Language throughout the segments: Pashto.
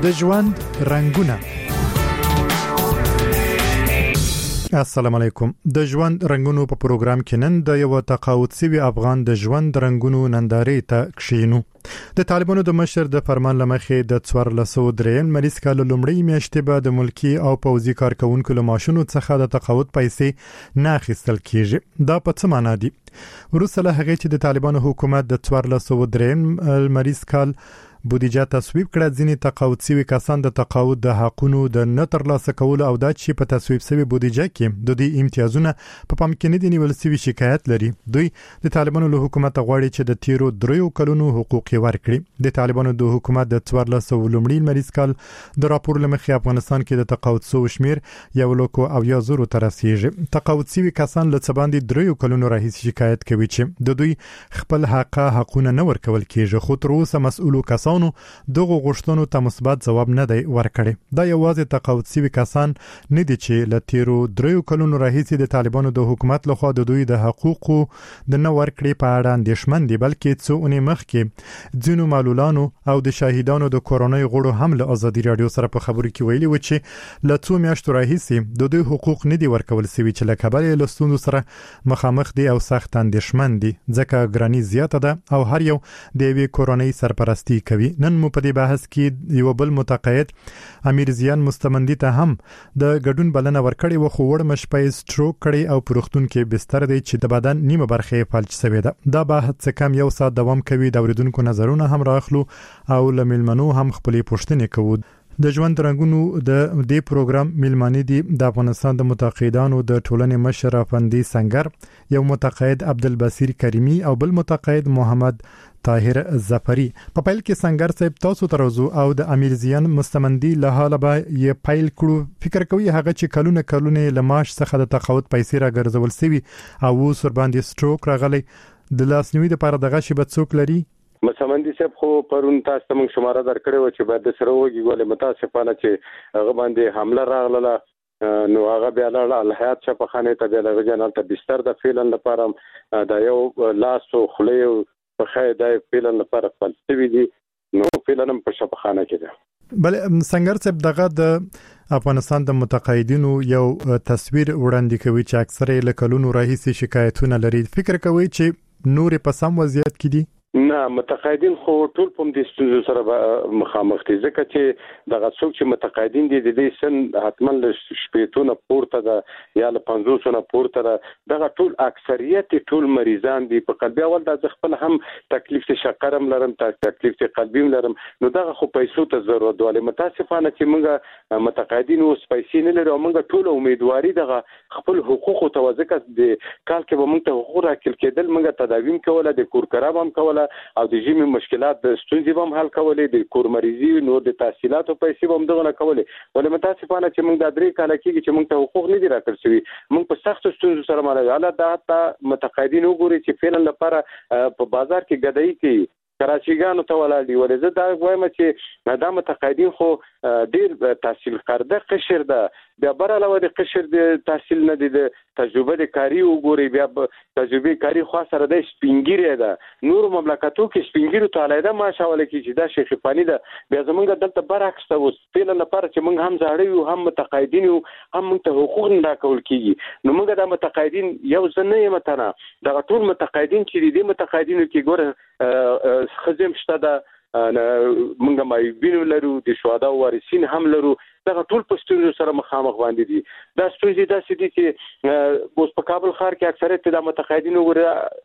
د ژوند رنگونه. السلام علیکم. د ژوند رنگونو په پروګرام کې نن د یو تقاعد شوی افغان د ژوند رنگونو نندارې ته کښینو. د طالبانو د مشر د فرمان لمخې د 1403 مریض کال لومړی میاشتې به د ملکی او پوځي کارکونکو له ماشونو څخه د تقاعد پیسې نه اخیستل کیږي. دا په څه معنی دی؟ وروسته له هغه چې د طالبانو حکومت د 1403 مریض کال بودیجه تصویب کړه، ځینې تقاعد شوي کسان د تقاعد د حقونو د نه ترلاسه کولو او د چې په تصویب شوی بودیجه کې د دې امتیازونه په پام کې نه دي نیول شوي شکایت لري. دوی د طالبانو له حکومت غواړي چې د تیرو 3 کلونو حقوق ورکړي. د طالبانو د حکومت د 1400 لومړی مریض کال د راپور لمخې افغانستان کې د تقاعد شوو شمیر 1,000 ته رسیږي. تقاعد شوي کسان له څه باندې 3 کلونو راهیسې شکایت کوي چې د دوی خپل حقونه نه ورکول کیږي، خو تر اوسه مسؤلو کسان دغه غوښتنو ته مثبت ځواب نه دی ورکړی. دا یوازې تقاعد شوي کسان نه دي چې له تیرو 3 کلونو راهیسې د طالبانو د حکومت لخوا د دوی د حقوقو د نه ورکړې په اړه اندېښمن دي، بلکې څو اونۍ مخکې ځینو معلولانو او د شاهدانو د کورونای غړو هم له ازادي رادیو سره په خبرو کې ویلي و چې له څو میاشتو راهیسې د دوی حقوق نه دي ورکول شوي چې له کبله له ستونزو سره مخامخ دي او سخت اندېښمن دي، ځکه ګرانی زیاته ده او هر یو د یوې کورونای سرپرستی کوي. نن مو په دې بحث کې یو بل متقاعد امیر زیان مستمندی ته هم د ګډون بلنه ورکړې و، خو وړ مشپې سټروک کړي او پروختون کې بستر دی چې د بدن نیمه برخه فلج شوی ده. دا بحث څه کم یو ساعت دوام کوي. د اوریدونکو نظرونه هم راخلو او لملمنو هم خپلې پوښتنې کوو. د ژوند رنگونو د دې پروګرام میلمانه دي د افغانستان د متقاعدانو د ټولنې مشر افندي سنگر، یو متقاعد عبدالبصیر کریمی او بل متقاعد محمد طاهر ظفری. په پیل کې سنگر صاحب تاسو ترازو او د امیر زیان مستمندی له حاله به یې پیل کړو. فکر کوي هغه چې کلونه لماش څخه د تقاعد پیسې راګرځول سوي او اوس ور باندې سټروک راغلی، د لاسنیوي لپاره دغه شی به څوک لري؟ مسمندی صاحب خو پرون تاسو ته موږ شماره درکړې و چې بعد د سره وږي ګولې متاسفانه چې هغه باندې حمله راغله، نو هغه بیا لاړ الحیات شفاخانه ته د جنرال ته بستر د فیلن لپاره د یو لاس او خلیو په خای د فیلن لپاره فلسفي دي، نو فیلن په شفاخانه کې ده. بل سنگر صاحب دغه د افغانستان د متقاعدینو یو تصویر وړاندې کوي چې اکثره له کلونو راهیسې شکایتونه لري. فکر کوي چې نور په سم وضعیت کې دي؟ نه، متقاعدین خو ټول په دې ستونزو سره مخامخ دي، ځکه چې دغه څوک چې متقاعدین دي د دې سن حتما له شپېتونه پورته ده یا له 500 پورته ده. دغه ټول اکثریت ټول مریضان دي په قلبي اول د خپل هم تکلیف شکرم لرم، تکلیف قلبي لرم، نو دغه خو پیسو ته ضرورت ولې متاسفانه چې موږ متقاعدین اوس پیسې نه لرو. موږ ټول امیدواري دغه خپل حقوق ته وځکه د کال کې به موږ ته حقوق راکړل کېدل، موږ تداویم کوله، د کور کراب هم کوله او د ژمي مشکلات د ستونزې هم حل کولې، د کور مریضي نو د تحصیلاتو پیسې هم دغه نه کولې. ولې متاسفانه چې موږ د 3 کال کېږي چې موږ ته حقوق نه دي راکړل شوي، موږ په سخت ستونزو سره مالي حالت ده. حتی متقاعدین وګوري چې فعلا لپاره په بازار کې ګدایي کوي، کراچیګانو ته ولاړ دي. ولې زه دا وایم چې دا متقاعدین خو ډیر تحصیل کرده قشر ده، بیا براله د قشر د تحصیل نه دي، د تجربه د کاری وګوري، بیا تجربه کاری خو سره د سپینګری ده. نور مملکتو کې سپینګری ته علیده ماشاءالله کې چې دا شیخ فانی ده، بیا زمونږ دلته برعکس ته اوس فعلا لپاره چې موږ هم زاړه یو، هم متقاعدین یو، هم موږ ته حقوق نه راکول کیږي. نو موږ د متقاعدین یو ځنه یم تنه دغه ټول متقاعدین چې دي متقاعدینو کې ګوره خزم شته ده، موږ مایبینو لرو، د شهدا وارثین هم لرو، دغه ټول په ستونزو سره مخامخ باندې دي. دا ستونزې داسې دي چې اوس په کابل ښار کې اکثریت د متقاعدین وګوره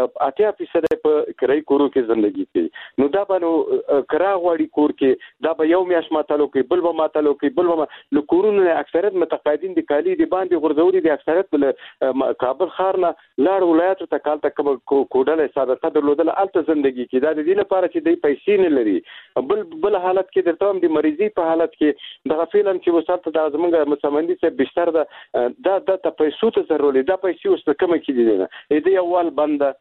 80% په کرای کورو کې ژوندۍ کوي. نو دا به کرا غواړي کور کې، دا به یو میاش ماتلو کې، بل به ماتلو کې، بل به له کورونو اکثریت متقاعدین د کالی دی باندې غرزوري دي، اکثریت له کابل ښار نه لاړ ولایتو ته کال ته کوډل سابقه درلودل الته ژوندۍ کې. دا د دې لپاره چې د پیسې نه لري. بل حالت کې درته هم د مریضي په حالت کې دغه فعلا چې وسالته د زمونږ مسمندي څخه بستر ده، دا د پیسو ته ضروري، دا پیسې اوس کومه کې دي نه دې اول بنده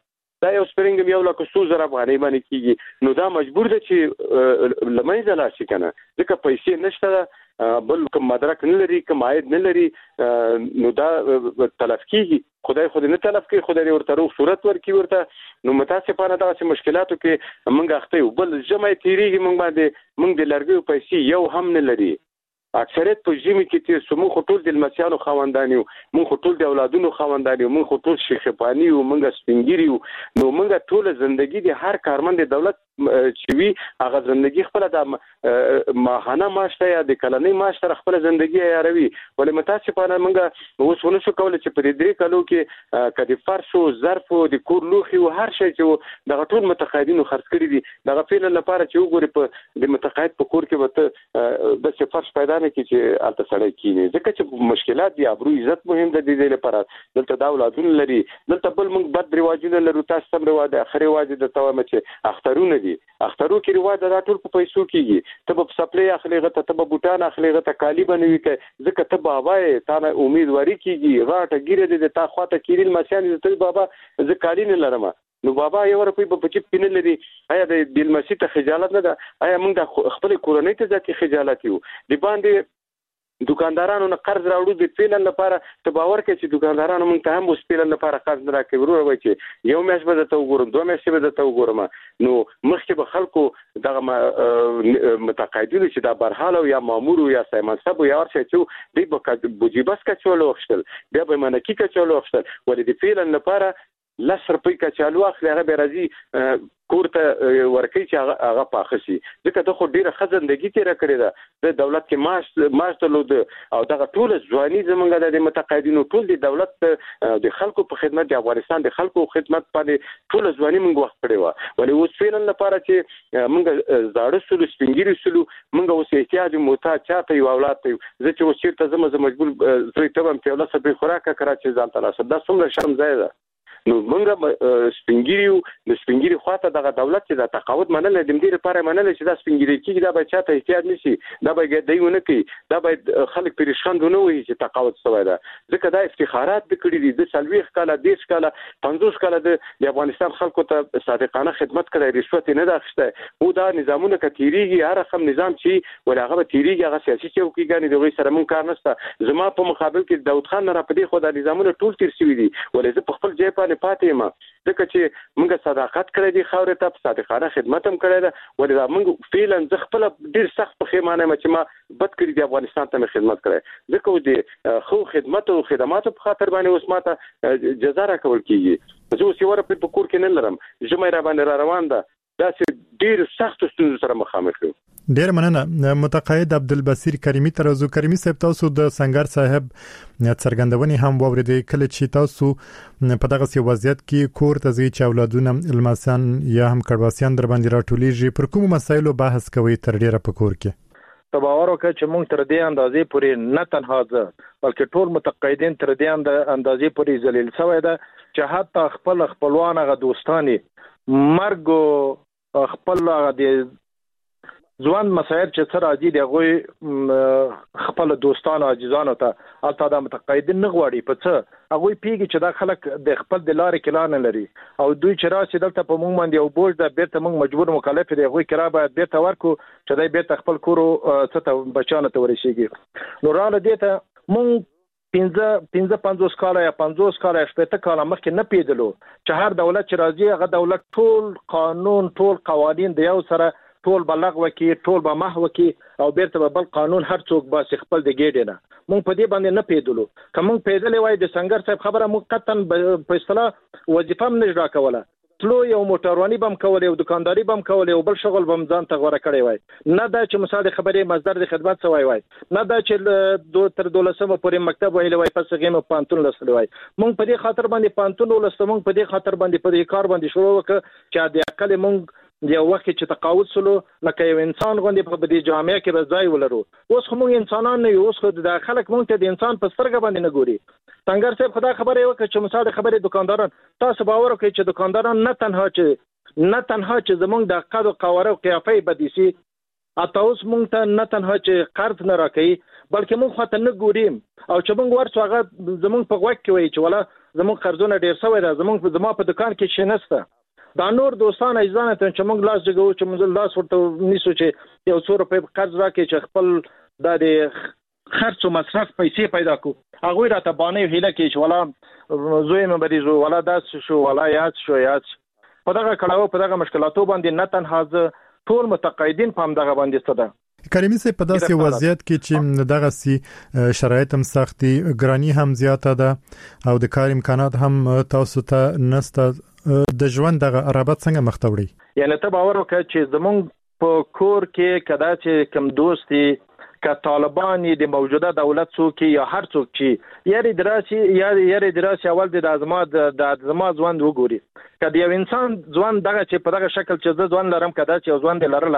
دا یو سپرینګ یو لکه 100,000 افغانۍ باندې کیږي نو دا مجبور ده چې لمنځه لاړ شي کنه ځکه پیسې نشته بل کوم مدرک نه لري کوم عاید نه لري نو دا تلف کیږي خدای خو دې نه تلف کوي خدای دې ورته روغ صورت ورکړي ورته نو متاسفانه دغه مشکلاتو کې موږ اخته یو بل جمعي تیریږي موږ باندې موږ د لرګیو پیسې یو هم نه لري اکثریت په ژمي کې چې سمو خطول د لمسیانو خواندانیو مون خطول د اولادونو خواندانیو مون خطول شیخپانیو مونږ سپینګریو نو مونږ ټول ژوندۍ د هر کارمند دولت چې وی هغه ژوندۍ خپل د ماهانه ماشته یا د کلنۍ ماشته خپل ژوندۍ یاروي ولې متاسفانه مونږ اوس ونه شو کولای چې په دې کلو کې کدي فرشو ظرفو د کور لوخي او هر شي چې د ټول متقاعدینو خرڅ کړی دي دغه فعل لپاره چې وګوري په د متقاعد په کور کې وته بس فرش پیدا کې چې الته سړی کینی ځکه چې مشکلات دي ابرو عزت مهم ده د دې لپاره دلته دا اولادونه لري دلته بل موږ بد رواجونه لرو تاسو سم رواج اخري واجب د توامه چې اخترونه دي اخترو کې رواج دا ټول په پیسو کېږي ته په سپلای اخلي غته ته بوټان اخلي غته کالی بنوي کې ځکه ته بابا تا نه امیدواري کیږي غاټه ګیره دې تا خواته کیرل مسیان ته بابا ز کالی نه لرم نو بابا یو روپی په چپ پینه لري آیا د دلمسی ته خجالت نه ده آیا موږ د خپل کورنۍ ته ځکه خجالت یو دی باندې دکاندارانو نه قرض راوړو د پیلن لپاره ته باور کوي چې دکاندارانو موږ ته هم اوس پیلن لپاره قرض نه راکوي ورو وای چې یو میاشت به ته وګورم دوه میاشتې به ته وګورم نو مخکې به خلکو دغه متقاعدینو چې دا برحال یا مامور یا سیمنصب یا ورشه چې دی به بوجیبس کچولو وختل بیا به منکی کچولو وختل ولې د پیلن لپاره لس روپۍ کچالو اخلي هغه به راځي کور ته ورکې چې هغه پاخه شي ځکه د خو ډیره خزندګي تیر کړی ده د دولت کې معاش درلود او دغه ټول ځواني زمونږ د متقاعدینو ټول د دولت د خلکو په خدمت د افغانستان د خلکو خدمت باندې ټول ځواني موږ وخت کړی و ولې اوس فعلا لپاره چې موږ زاړه سلو سپینګری سلو موږ اوس احتیاج موتا چاته یو اولاد ته زه چې اوس چیرته زم مجبور زوی ته هم په لاسه به خوراکه کړه چې ځان تاسو دا څومره شرم ځای ده نو موږ سپینګریو د سپینګری خواته دغه دولت چې د تقاعد منل د دې لپاره منل چې دا سپینګری کې دا به چاته احتیاج نشي دا به ګډیونه کوي دا به خلک پریشاندونه وي چې تقاعد شوی دا ځکه دا افتخارات د کړي دي د سلويخ کاله 10 کاله 50 کاله د افغانستان خلکو ته صادقانه خدمت کړي رشوت نه داخسته او دا نظامونه کتیریږي هر رقم نظام چې ولغه تیریږي هغه سیاسي چوکیګانی دغه سره مون کار نشته زما په مقابل کې داود خان را پدې خو د نظامونه ټول تیر شوی دي ولې زه په خپل ځای باندې پاتې ما ځکه چې موږ صداقت کړی دی خاورې ته صادقانه خدمت هم کړی ده ولې دا موږ فعلا ځ خپل ډیر سخت په خیمانه چې ما بد کړی دی افغانستان ته خدمت کړی ځکه د خو خدمت او خدماتو په خاطر باندې اوس ماته جزا راکول کیږي زه اوس یو رپ په کور کې نه لرم جمعه را باندې روان ده دا چې ډیر سخت ستونزو سره مخامخ یم ډیر مننه متقاعد عبدالبصیر کریمی ترازو کریمی صاحب تاسو د سنگر صاحب څرګندونې هم ووریدې کله چې تاسو په دغه وضعیت کې کور ته ځي چې اولادونه الماسان یا هم کډواسیان در باندې راټولېږي پر کوم مسایلو بحث کوي تر ډیره په کور کې تباور وکړي چې موږ تر دې اندازې پورې نه تنها ځه بلکې ټول متقاعدین تر دې اندازې پورې ذلیل شوی ده چې حتی خپلوان هغه دوستانی مرګ خپل د ځوان مسایل چې سره راځي د هغوی خپل دوستانو عزیزانو ته البته د متقاعدین نه غواړي په څه هغوی پیږي چې دا خلک د خپل د لارې کلا نه لري او دوی چې راشي دلته په موږ باندې یو بوج ده بیرته موږ مجبور مکلف دي هغوی کرا باید بیرته ورکو چې دی بیرته خپل کورو څه ته بچانو ته ورسیږي نو راله دې ته موږ 50 کاله یا 50 کاله 70 کاله مخکې نه پیدلو چې هر دولت چې راځي هغه دولت ټول قانون ټول قوانین د یو سره ټول بلغ وکي ټول به محو کی او بیرته به بل قانون هر څوک به خپل د ګډ نه مونږ په دې باندې نه پیدلو کوم پیدلې وای د سنگر صاحب خبره مو قطن په اصطلاح وظیفه هم نشرا کوله تلو یو موټرواني بم کول یو دکانداري بم کول یو بل شغل بم ځان ته غوړه کړی وای نه دا چې مثال خبرې مصدر د خدمت سوای وای نه دا چې تر 12مه پورې مکتب ویل وای پس غیم پانتون لسل وای مونږ په دې خاطر باندې پانتون ولست مونږ په دې خاطر باندې په دې کار باندې شروع وکړ چې د عقل مونږ یو وخت چې تقاعد سلو لکه یو انسان غوندې په دې جامعه کې به ځای ولرو اوس خو موږ انسانان نه یو اوس خو د خلک مونږ ته د انسان په سترګه باندې نه ګوري څنګه صاحب خدای خبره وکړه چې مثال خبره دکانداران تاسو باور وکړئ چې دکانداران نه تنها چې زمونږ د قد او قواره او قیافه بدیسي اته اوس مونږ ته نه تنها چې قرض نه راکړي بلکې مونږ خاطر نه ګوریم او چې مونږ ورڅ هغه زمونږ په وخت کې وایي چې ولا زمونږ قرضونه ډیر شوی دا زما په دکان کې شي نشته دا نور دوستان عزیزان ته چې موږ لاس جګو چې موږ لاس ورته نیسو چې یو څو روپۍ قرض راکړي چې خپل د خرڅ او مصرف پیسې پیدا کو هغه راته باندې هیله کې چې ولا زوی مې بریزو ولا داس شو ولا یاد په دغه کړهو په دغه مشکلاتو باندې نه تنها ټول متقاعدین په هم دغه باندې ستده کریمي سي په داسې وضعیت کې چې دغه سي شرایط هم سختي ګرانی هم زیاته ده او د کار امکانات هم تاسو ته نسته د ژوند دغه رابط څنګه مختوړي یعنی ته باور وکړه چې زمونږ په کور کې کدا چې کم دوستي که طالبان د موجوده دولت څوک یا هر څوک چې یاري دراسي اول د ازما ځوان وګوري کله یو انسان ځوان دغه چې په دغه شکل چې ځوان لرم کدا چې ځوان د لرله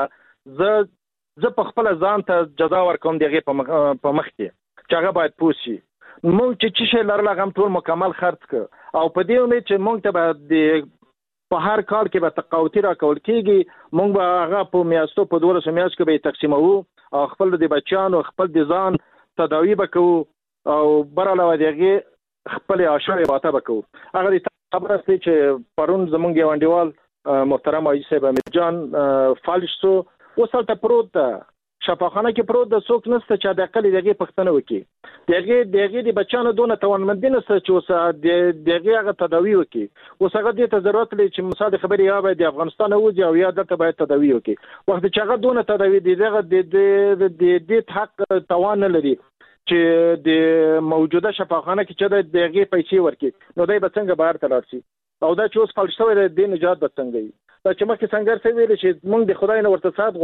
زه په خپل ځان ته جزا ورکوم دغه په مخ کې چې هغه باید پوسي مونږ چې شي لرله هم ټول مکمل خرڅ ک او په دې امید چې مونږ ته په هر کال کې به تقاوتي راکول کیږي مونږ به هغه په میاشتو په 12 میاشت کې به تقسیمو او خپل د بچیانو خپل د ځان تداوی وکړو او براله ودیږي خپل عاشق واته وکړو هغه خبره ستې چې پرون زمونږ یو انډیوال محترم ایوب صاحب امیرجان فالش سو وسلته پروت ده شفاخانه کې پروت د څوک نسته چې د عقل دغه پښتنه وکي دغه د بچانو دونه توانمند نسته چې اوس دغه هغه تداوی وکي اوس هغه د ضرورت لري چې مصادره خبري یا د افغانستان اوځي او یا دلته باید تداوی وکي وخت چې هغه دونه تداوی دغه د حق توان لري چې د موجوده شفاخانه کې چې دغه پیسې ورکي نو دای به څنګه بهر تلل شي او دا چې اوس فلسفه د نجات به څنګه وي دا چې مخکې څنګه څه ویل چې موږ د خدای نه ورته سات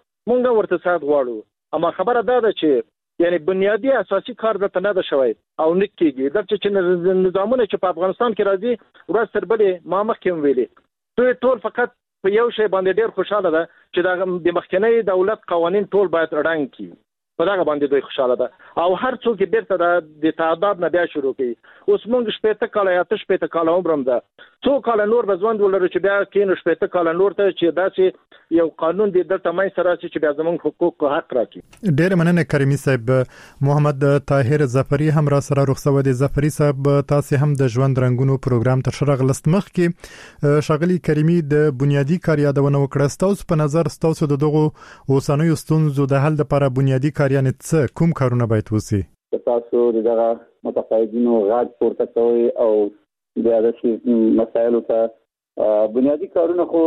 غواړو اما خبره دا ده چې یعنی بنیادی اساسي کار د تنه ده شوی او نکېږي د چې نظامونه چې په افغانستان کې راځي ورځ تر بلې ما مخکې ویلي ټول فقط په یو شی باندې ډېر خوشاله ده چې د مخکنی دولت قوانین ټول باید رڼنګ کړي په دغه باندې دوی خوشاله ده او هر څوک بیرته د تعداد نه بیا شروع کوي اوس موږ شپته کال یا شپته کال عمرم ده څو کال نور بزوند ولر چې بیا کین شپته کال نور ته چې داسې یو قانون دی دلته مې سره چې بیا زمونږ حقوق حق راکړي ډېر مننه کریمي صاحب محمد طاهر ظفری هم را سره رخصت دي ظفری صاحب تاسو هم د ژوند رنگونو پروګرام تر شرغ لستمخ کې شغلی کریمي د بنیادی کار یادونه وکړه تاسو په نظر تاسو دغه اوسنوي ستونزو د حل لپاره بنیادی کاریان څه کوم کارونه باید وسی تاسو دغه متقاعدینو غاټ پورته کوي او د هغه مسایلو ته بنیادی کارونه خو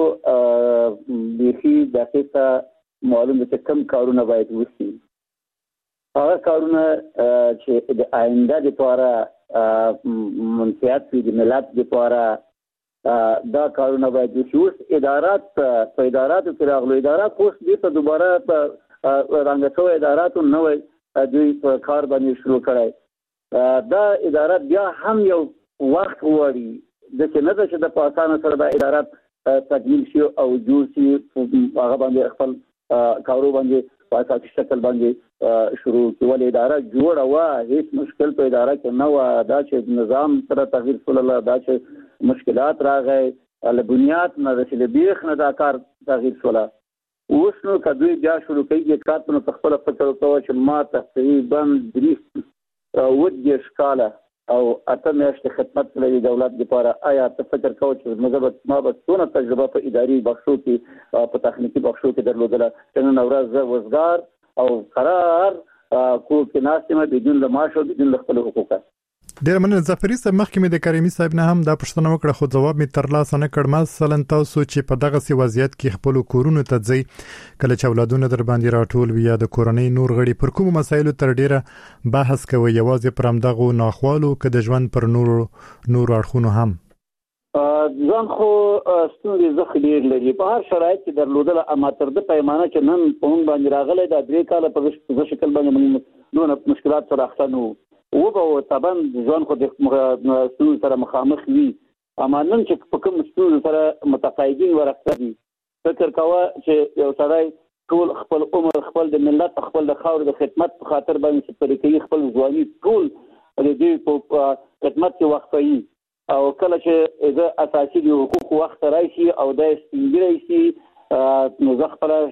بيخي دقیقه معلوم دي چې کم کارونه باید وشي هغه کارونه چې د آینده لپاره منفعت د ملت لپاره دا کارونه باید وشي اوس ادارات په اداراتو کې راغلو ادارات اوس دې ته دوباره په رنګټو اداراتو نوې دوی په کار باندې شروع کړای دا ادارات بیا هم یو وخت وړي د چې نه چې د پاکستان سره د ادارات تکمیل شي او جوړ شي هغه باندې خپل کارو باندې په اساسي شکل باندې شروع کول اداره جوړه وا هیڅ مشکل په اداره کې نه و دا چې نظام سره تغییر صلی الله دا چې مشکلات راغی له بنیاد نه د بیخ نه دا کار تغییر شولا اوس نو کدوې بیا شروع کوي کار په خپل فکر کوي چې ما تقریبا 3 ودې شکاله او اته میاشتې خدمت کړې دولت لپاره آیا ته فکر کوئ چې مزبط ما به څونه تجربه په اداري بخښو کې په تخنیکی بخښو کې درلودله چې نن ورځ وزګار او قرار کو کې ناسمه بدون له معاش او بدون له خپل حقوق ډیر مننه ظفری صاحب مخکې د کریمي صاحب نه هم دا پښتنه وکړه خو جواب می ترلاسه نه کړ مثلا تاسو چې په دغه سی وضعیت کې خپل کورونو ته ځي کله چې اولادونه در باندې راټول وي یا د کورنۍ نور غړي پر کوم مسایلو تر ډیره بحث کوي یوازې پر امدغه ناخوالو کې د ژوند پر نور اړخونو هم ځان خو ستونزې زخ ډیر لري په هر شرایط کې درلودل اما تر د پیمانه چې نن په مونږ باندې راغلی دا 3 کال په شکل باندې موږ دونه مشکلات سره اخته و به طبعا ځان خو د ستونزو سره مخامخ وي اما نن چې په کوم ستونزو سره متقاعدین ورسته دي فکر کوه چې یو سړی ټول خپل عمر خپل د ملت خپل د خاور د خدمت په خاطر باندې چې پرې خپل ځواني ټول د دې په خدمت کې وقفوي او کله چې د اساسي حقوق وخت راشي او د سپینګری شي نو زه خپل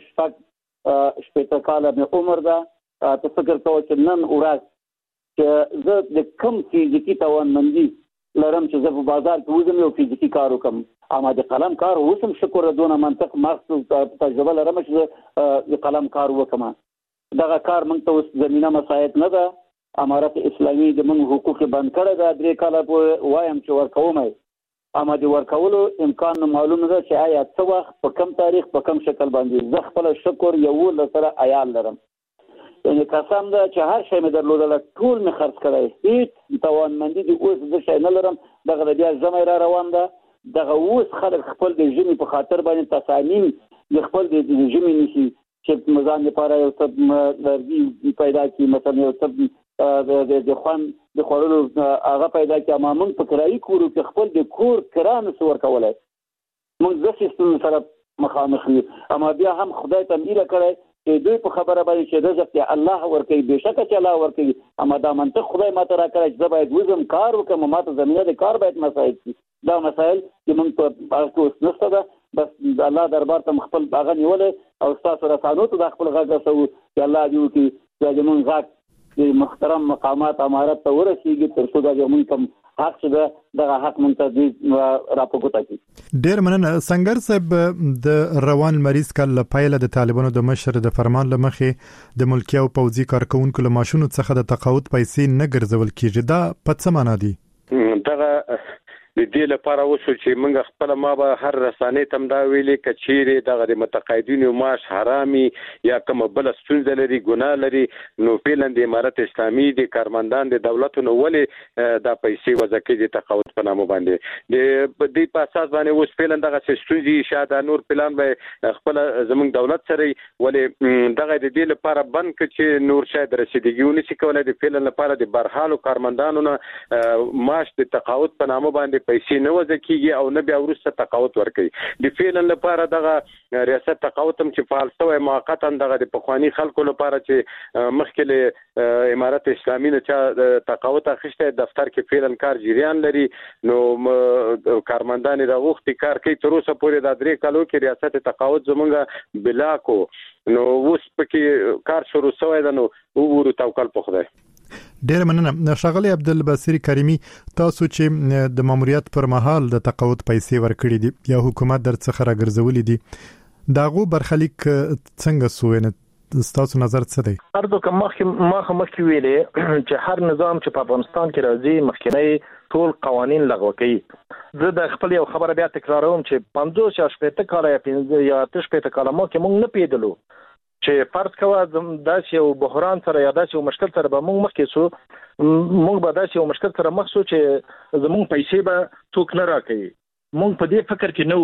شپږ کاله عمر ده ته فکر کوه چې نن ورځ چې زه د کم فزیکی توانمندي لرم چې زه په بازار کې وځم او فزیکی کار وکم اما د قلم کار وسم شکر دونه منطق مخصوص تجربه لرم چې د قلم کار وکم دغه کار موږ ته اوس زمينه مساعد نه ده. امارت اسلامي د موږ حقوق بند کړی دا 3 کاله په وایم چې ورکوم اما د ورکولو امکان معلوم نه چې آیا څه وخت په کم تاریخ په کم شکل باندې زه خپل شکر یو لسره عیال لرم یعنی قسم ده چې هر شی مې درلودل ټول مې خرڅ کړی هیڅ توانمندي د اوس د شي نه لرم دغه بیا زمې را روان ده دغه اوس خلک خپل د ژمي په خاطر باندې تصامیم د خپل د ژمي نشي چې مزان لپاره یو څه لرګي پیدا کی مثلا یو څه د خوان د خورلو هغه پیدا کی اما موږ په کرایي کورو کې خپل د کور کرانه څور کولای موږ د سیستم سره مخامخ یو اما بیا هم خدای ته میره کړی چې دوی په خبره باندې چې رزق الله ورکوي بهشکه چې الله ورکوي اما دا منطق خدای ماته راکړی چې باید وزم کار وکم ماته زمينه د کار باید مسائل دي دا مسائل چې موږ په اوس نشته ده بس د الله دربار ته خپل هغه نیولې او تاسو رسانو ته خپل غږ رسو چې الله دې وکړي چې موږ غږ د محترم مقامات امارت ته ورسیږي تر څو دا موږ کوم حق څه دغه حق منتظر راپورته کی. ډیر مننه سنگر صاحب د روان مریض کله پایله د طالبانو د مشر د فرمان لمخې د ملکی او پوځي کارکونکو له ماشونو څخه د تقاعد پیسې نه ګرځول کیږي دا په څه معنی دي؟ دغه د دې لپاره وشو چې موږ خپل ما به هر رسانې تم دا ویلې کچېره دغه د متقاعدینو معاش حرامي یا کوم بل ستونزه لري ګناه لري نو فعلا د امارت اسلامي د کارمندان د دولتونو ولې دا پیسې وځکه د تقاعد په نامه باندې د دې په اساس باندې اوس فعلا دغه ستونزې شاده نور پلان به خپل زموږ دولت سره ولې دغه د دې لپاره بند کړي نور شاید رسیدګیونه چې کولای د فعلا لپاره د برحالو کارمندانو معاش د تقاعد په نامه باندې پیسې نه وځکیږي او نه بیا ورسته تقاعد ورکړي د فعلا لپاره دغه ریاست تقاعد هم چې فعال شوی موقتا دغه د پخوانی خلکو لپاره چې مخکې امارت اسلامي نه چې تقاعد اخیسته دفتر کې فعلا کار جریان لري نو کارمندان د وخت کار کوي تر اوسه پورې د 3 کالو کې ریاست تقاعد زمونږه بلا کو نو اوس پکې کار شروع شوی ده نو وګورو توکل په خدای. ډیر مننه ښاغلی عبدالبصیر کریمی تاسو چې د ماموریت پر مهال د تقاعد پیسې ورکړي دي یا حکومت درڅخه راګرځولې دي داغو برخلیک څنګه سوینه تاسو نظر څه دی؟ ارزو کوم مخکې ویلې چې هر نظام چې په افغانستان کې راځي مخکنی ټول قوانين لغوه کوي. زه د خپل یو خبره بیا تکراروم چې 50 یا 60 کاله یا 60 کاله مو کې موږ نه پیدلو چې فرض کوه داسې یو بحران سره یا داسې یو مشکل سره به موږ مخکې سو موږ به داسې یو مشکل سره مخ سو چې زموږ پیسې به څوک نه راکوي موږ په دې فکر کې نه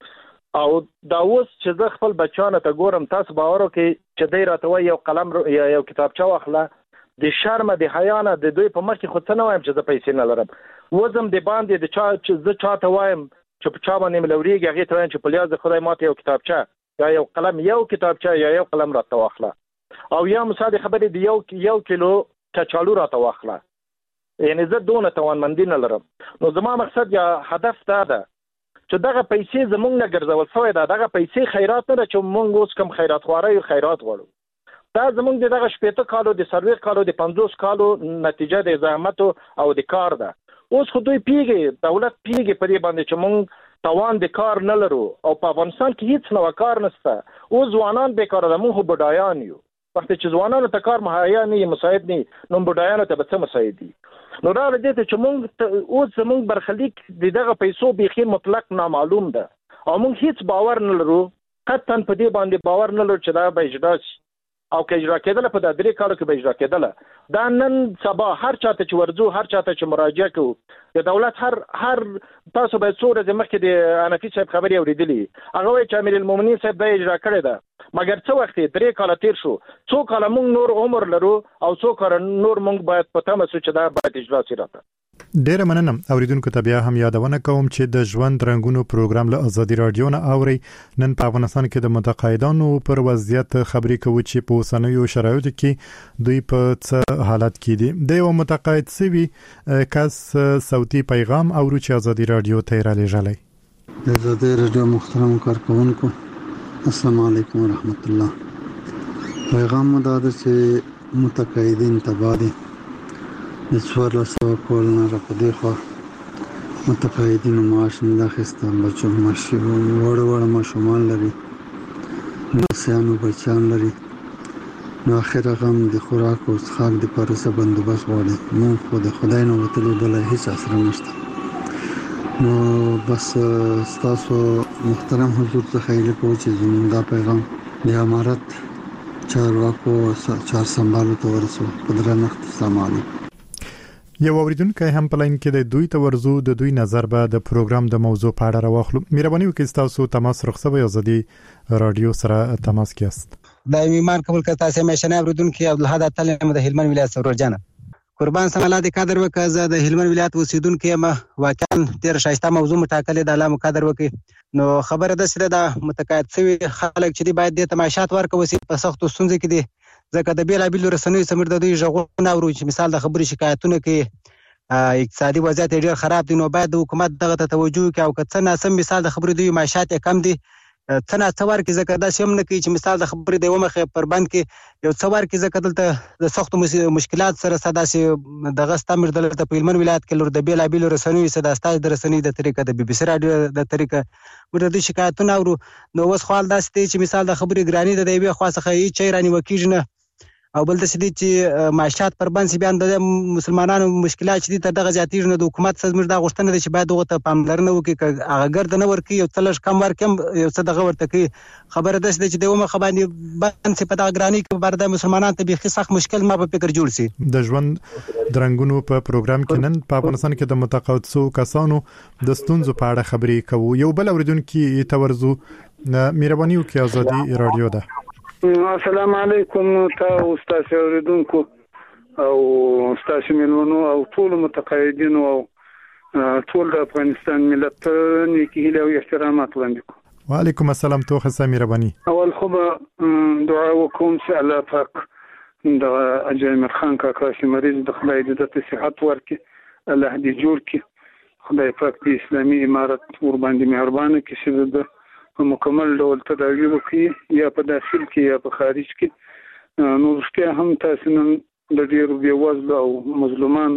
وو او دا اوس چې زه خپل بچانو ته ګورم تاسو باور وکړئ چې دی راته وایي یو قلم یا یو کتابچه واخله د شرمه د حیا نه د دوی په مخ کې خو څه نه وایم چې زه پیسې نه لرم وزم د باندې د چا چې زه چاته وایم چې په چا باندې ملوريږي هغې ته وایم چې په لیاز خدای ماته یو کتابچه یا یو قلم یو کتابچه یا یو قلم راته واخله او یا مثال خبرې د یو کیلو کچالو راته واخله یعنی زه دونه توانمندي نه لرم نو زما مقصد یا هدف دا ده چې دغه پیسې زمونږ نه ګرځول شوی ده دغه پیسې خیرات نه ده چې مونږ اوس کوم خیرات خواري خیرات غواړو دا زمونږ دغه 80 کالو د 40 کالو د 50 کالو نتیجه د زحمت او د کار ده اوس خو دوی پیږي دولت پیږي په دې باندې چې مونږ توان د کار نه لرو او په افغانستان کې هیڅ نو کار نشته او ځوانان بیکاره ده موږ بډایان یو وخت چې ځوانانو ته کار مهیا نه مساعد نه نو بډایانو ته به څه مساعد دي نو را دې ته چې موږ اوس زموږ برخلیک دغه پیسو بيخي مطلق نامعلوم ده او موږ هیڅ باور نه لرو قطعا په دې باندې باور نه لرو چې دا به اجرا او کې اجرا کېدل په د 3 کالو کې به اجرا کېدل دا نن سبا هر چاته چې ورځو هر چاته چې مراجعه کوو د دولت هر تاسو به څوره د مخکې د انفي صاحب خبري اوریدلې هغه وایي چې امیر المؤمنین صاحب دا اجرا کړی ده مګر څه وخت 3 کال تیر شو څو کال موږ نور عمر لرو او څو کال نور موږ باید پته مسو چې دا باید اجرا شي راته. ډیر مننه اوریدونکو ته بیا هم یادونه کوم چې د ژوند رنگونو پروګرام له ازادي رادیو نه اوري نن په افغانستان کې د متقاعدانو پر وضعیت خبري کوي چې په اوسنیو شرایطو کې دوی په څه حالت کې دي د یو متقاعد سوي کس صوتي پیغام اورو چې ازادي رادیو ته را لېږلی. ازادي رادیو محترم کارکونکو السلام علیکم ورحمت الله پیغام مو دا ده چې متقاعدین تبادی د 1400 کولونه را پدې خو متقاعدینو معاش نه ده اخیسته، بچو وړ ماشومان لري، نرسیانو بچیان لري. نو اخر هغه هم د خوراک او څښاک دپاره څه بندوبست غواړي. مونږ خو د خدای نه وتلي بله هېڅ اسره نشته. نو بس ستاسو محترم حضور څخه هیله کوو چې زموږ دا پیغام د امارت چارواکو چار سنبالو ته ورسوي. په درنښت، السلام علیکم. یو اوریدونکی هم په لاین کې د دوی ته ورزو، د دوی نظر به د پروګرام د موضوع په اړه راوخلو. مهرباني وکړئ تاسو تماس رخصوي او زدي رادیو سره تماس کیاست. د ایمان قبول کړه. تاسو مېشنه اوریدونکو عبدالحد اتل د هلمند ولایت سرورجانه قربان سم الله د قدر وکړه. زه د هلمند ولایت اوسیدونکو یم. واقعا ډېر ښایسته موضوع مټاکلې د الله مقدر وکړي. نو خبره ده چې د متقاعد شوي خلک چې دی باید د تماشات ورکوي په سختو ستونزو کې دي، ځکه د بیلابیلو رسنیو سمیر د دوی غوښتنه اورو چې مثال د خبري شکایتونه کې اقتصادي وضعیت ډېر خراب دي، نو باید د حکومت دغه ته توجه وکړي او که څه ناسم مثال د خبري دوی معاشات کم دي څه نه څه ورکړي، ځکه داسې هم نه کوي چې مثال د خبرې د یوه مخې پر بند کې یو څه ورکړي، ځکه دلته د سختو مشکلات سره داسې دغه ستمر دلته په هلمند ولایت کې د بیلابیلو رسنیو څخه د ستاسو د رسنیو د طریقه د بي بي سي رادیو د طریقه موږ د دوی شکایتونه اورو. نو اوس خو حال داسې دی چې مثال د خبرې ګراني د یوې خوا څخه هېڅ شی رانیول کېږي نه، او بل داسې دی چې معاشات پر بند بیا د مسلمانانو مشکلات چې دي تر دغه زیاتېږي. نو د حکومت څخه زموږ دا غوښتنه ده چې باید هغو ته پاملرنه وکړي، که هغه ګرده نه ورکړي یو څه لږ کم ورکړي هم یو څه دغه ورته کوي. خبره داسې ده چې د یوه مخه باندې بند شي په دغه ګرانۍ کې به د مسلمانانو ته بیخي سخت مشکل ما په فکر جوړ شي. د ژوند د رنګونو په پروګرام کې نن په افغانستان کې د متقاعد شوو کسانو د ستونزو په اړه خبرې کوو. یو بل اوریدونکي ته ورزو، مهرباني وکړئ ازادي رادیو ده. السلام علیکم تاسو استاد اوریدونکو او استاد ملونو او ټول متقاعدینو او ټول د افغانستان ملت نیکی هیله او احترامات وړاندې کوم. وعلیکم السلام. توخه سم مهرباني. اول خو دعا وکوم چې الله پاک د اجمل خان کاکا چې مریض د خدای د صحت ورکړي، الله دې جوړ کړي، خدای پاک د اسلامي امارت ور باندې مهربانه کړي چې د په مکمل ډول تداوی وکړي، یا په داخل کې یا په خارج کې. نو رښتیا هم تاسو نن د ډېرو بېوزلو او مظلومانو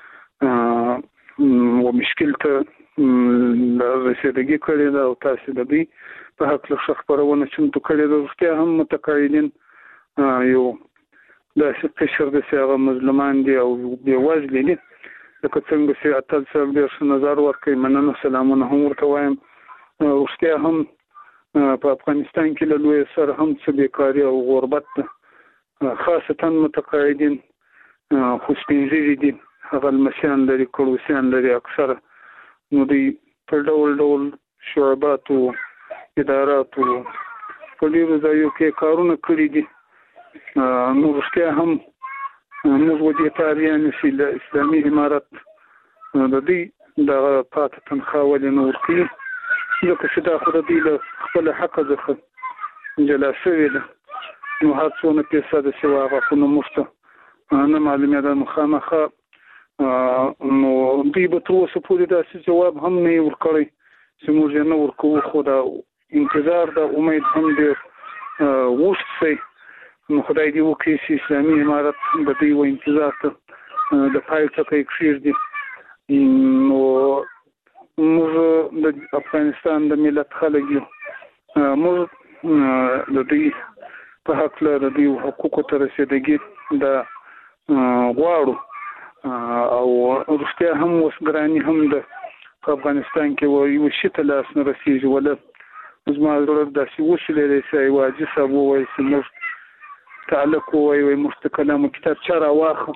و مشکل ته رسیدګي کړې ده او تاسو د دوی په هکله ښه خپرونه چمتو کړې ده. رښتیا هم متقاعدین یو داسې قشر دی چې هغه مظلومان دي او بېوزلي دي، لکه څنګه چې اتل صاحب ډېر ښه نظر ورکوي، مننه سلامونه هم ورته وایم. رښتیا هم په افغانستان کې له لوی سره هم څه بیکاري او غربت ده، خاصتا متقاعدین خو سپین ږیري دي، هغه لمسیان لري، کړوسیان لري اکثره. نو دوی په ډول ډول شعباتو اداراتو په ډېرو ځایو کې کارونه کړي دي. نو رښتیا هم موږ ودې ته اړیان چې د اسلامي امارت د دوی دغه پاته تنخواه ولې نه ورکوي، ځکه چې دا خو د دوی له خپله حقه څخه جلا شوې ده. نو هر څونه پیسه ده چې هغه خو نه موږ ته نه معلومېده مخامخه. نو دوی به تر اوسه پورې داسې جواب هم نه یې ورکړی چې موږ یې نه ورکوو، خو دا انتظار د امید هم ډېر اوږد شي. نو خدای دې وکړي چې اسلامي امارت د دوی و انتظار ته د پای ټکی کښېږدي. نو موږ د افغانستان د ملت خلک یو، موږ د دوی په هکله د دوی حقوقو ته رسېدګي دا غواړو. او رښتیا هم اوس ګراني هم د په افغانستان کې یو شي ته لاس نه رسېږي. ولا زما زړه داسې وشلېدی چې یو حاجي صاحب ووایي چې موږ تعلق ووایي موږ ته کلام کتابچه راواخه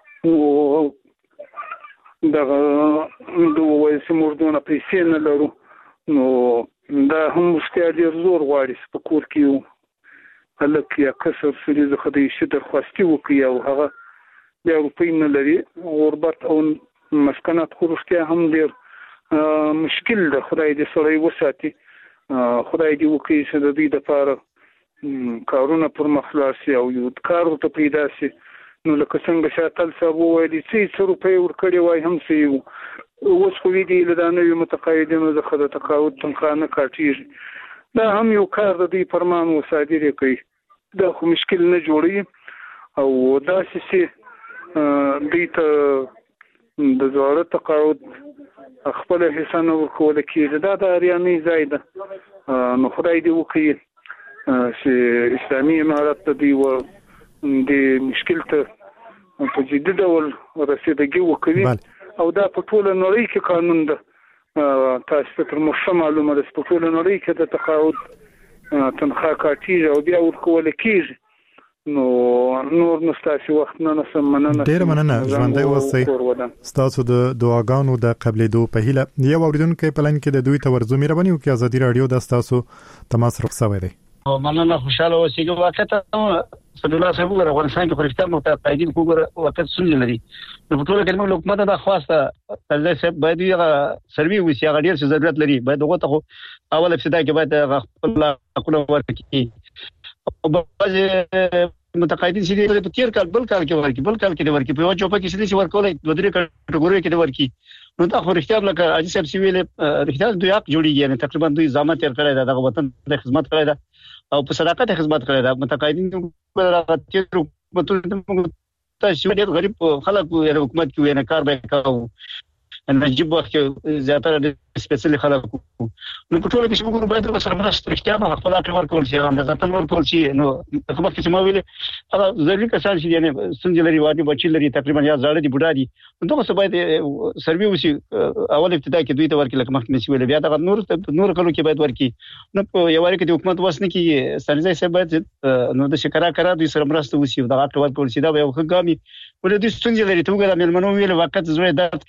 دغه ووایي چې موږ دونه پیسې نه لرو. نو دا هم رښتیا ډېر زور غواړي چې په کور کې یو هلک یا کسر سړي څخه د یو شي درخواستي وکړي او هغه بیا روپۍ نه لري. غربت او مسکنات خو رښتیا هم ډېر مشکل ده. خدای دې سړی وساتي، خدای دې وکړي چې د دوی دپاره کارونه پر مخ لاړ شي او یو کار ورته پیدا شي. نو لکه څنګه چې اتل صاحب وویلي چې څه روپۍ ورکړې وای هم څه یو اوس خو ویدي له دا نویو متقاعدینو څخه د تقاعد تنخواه نه کاټېږي. دا هم یو کار د دوی فرمان و صادر یې کوي، دا خو مشکل نه جوړوي. او داسې چې دوی ته د زاړه تقاعد خپل حصہ نه ورکول کېږي. دا د اریاني ځای ده، نو خدای دې وکړي چې اسلامي امارت ته دی و د مشکل ته په جدي ډول رسیدګي وکړي او دا په ټول نړۍ کې قانون ده. تاسو ته تر مخه معلومه ده په ټول نړۍ کې د تقاعد تنخواه کاټیږي او بیا ورکول کېږي. نو نور نستاسي وخت نه نسم مننه. ډیر مننه ژوندۍ اوسئ. ستاسو د دعاګانو د قبلېدو په هیله یو اوریدونکو په لن کې د دوی تورزو مهرباني وکړي. ازادي رادیو د ستاسو تماس رخصوي دی. مننه خوشاله اوسئ. واقعا صلی الله صاحب ور افغانستان کې پرختیا متقاعدین کوګر وخت سن لري. په ټول کې موږ حکومت د خواسته الله صاحب باید یو سروي وسی هغه ډیر څه ضرورت لري. باید دغه ته اول ابتدا کې باید خپل حقونه ورکړي. او بعض متقاعدین چې په تیر کال بل کال کې ورکی په یو چوپه کې چې ورکولای دوه درې کټګوري کې ورکی. نو دا خو رښتیا لکه اجي صاحب سی ویل رښتیا دوی حق جوړیږي. یعنی تقریبا دوی ځامه تیر کړی دا د وطن د خدمت کړی دا او په صداقت خدمت کړی دا. متقاعدین راغتي حکومت ته چې ډېر غریب خلک حکومت کې نه کار به کاوه. نجيب وخت زیاتره سپیشل خلک نو په ټول کې چې موږ باید سره مرسته رښتیا ما خپل اړتیا ورکول شي هم د ځان ورکول شي. نو حکومت کې چې ما ویل هغه ضروري کسان چې یعنی څنګه لري وادي بچی لري تقریبا یا زړه دي بوډا دي نو څه باید سروي وشي. اول ابتدا کې دوی ته ورکړي لکه مخکې نشي ویل بیا دا نور کلو کې باید ورکړي. نو په یو واره کې د حکومت وسنه کې سرځي صاحب باید نو د شکر کرا دوی سره مرسته وشي. دا اړتیا ورکول شي دا یو ښه ولې دوی څنګه لري ته وګورئ مېلمنو ویل وخت زوی درد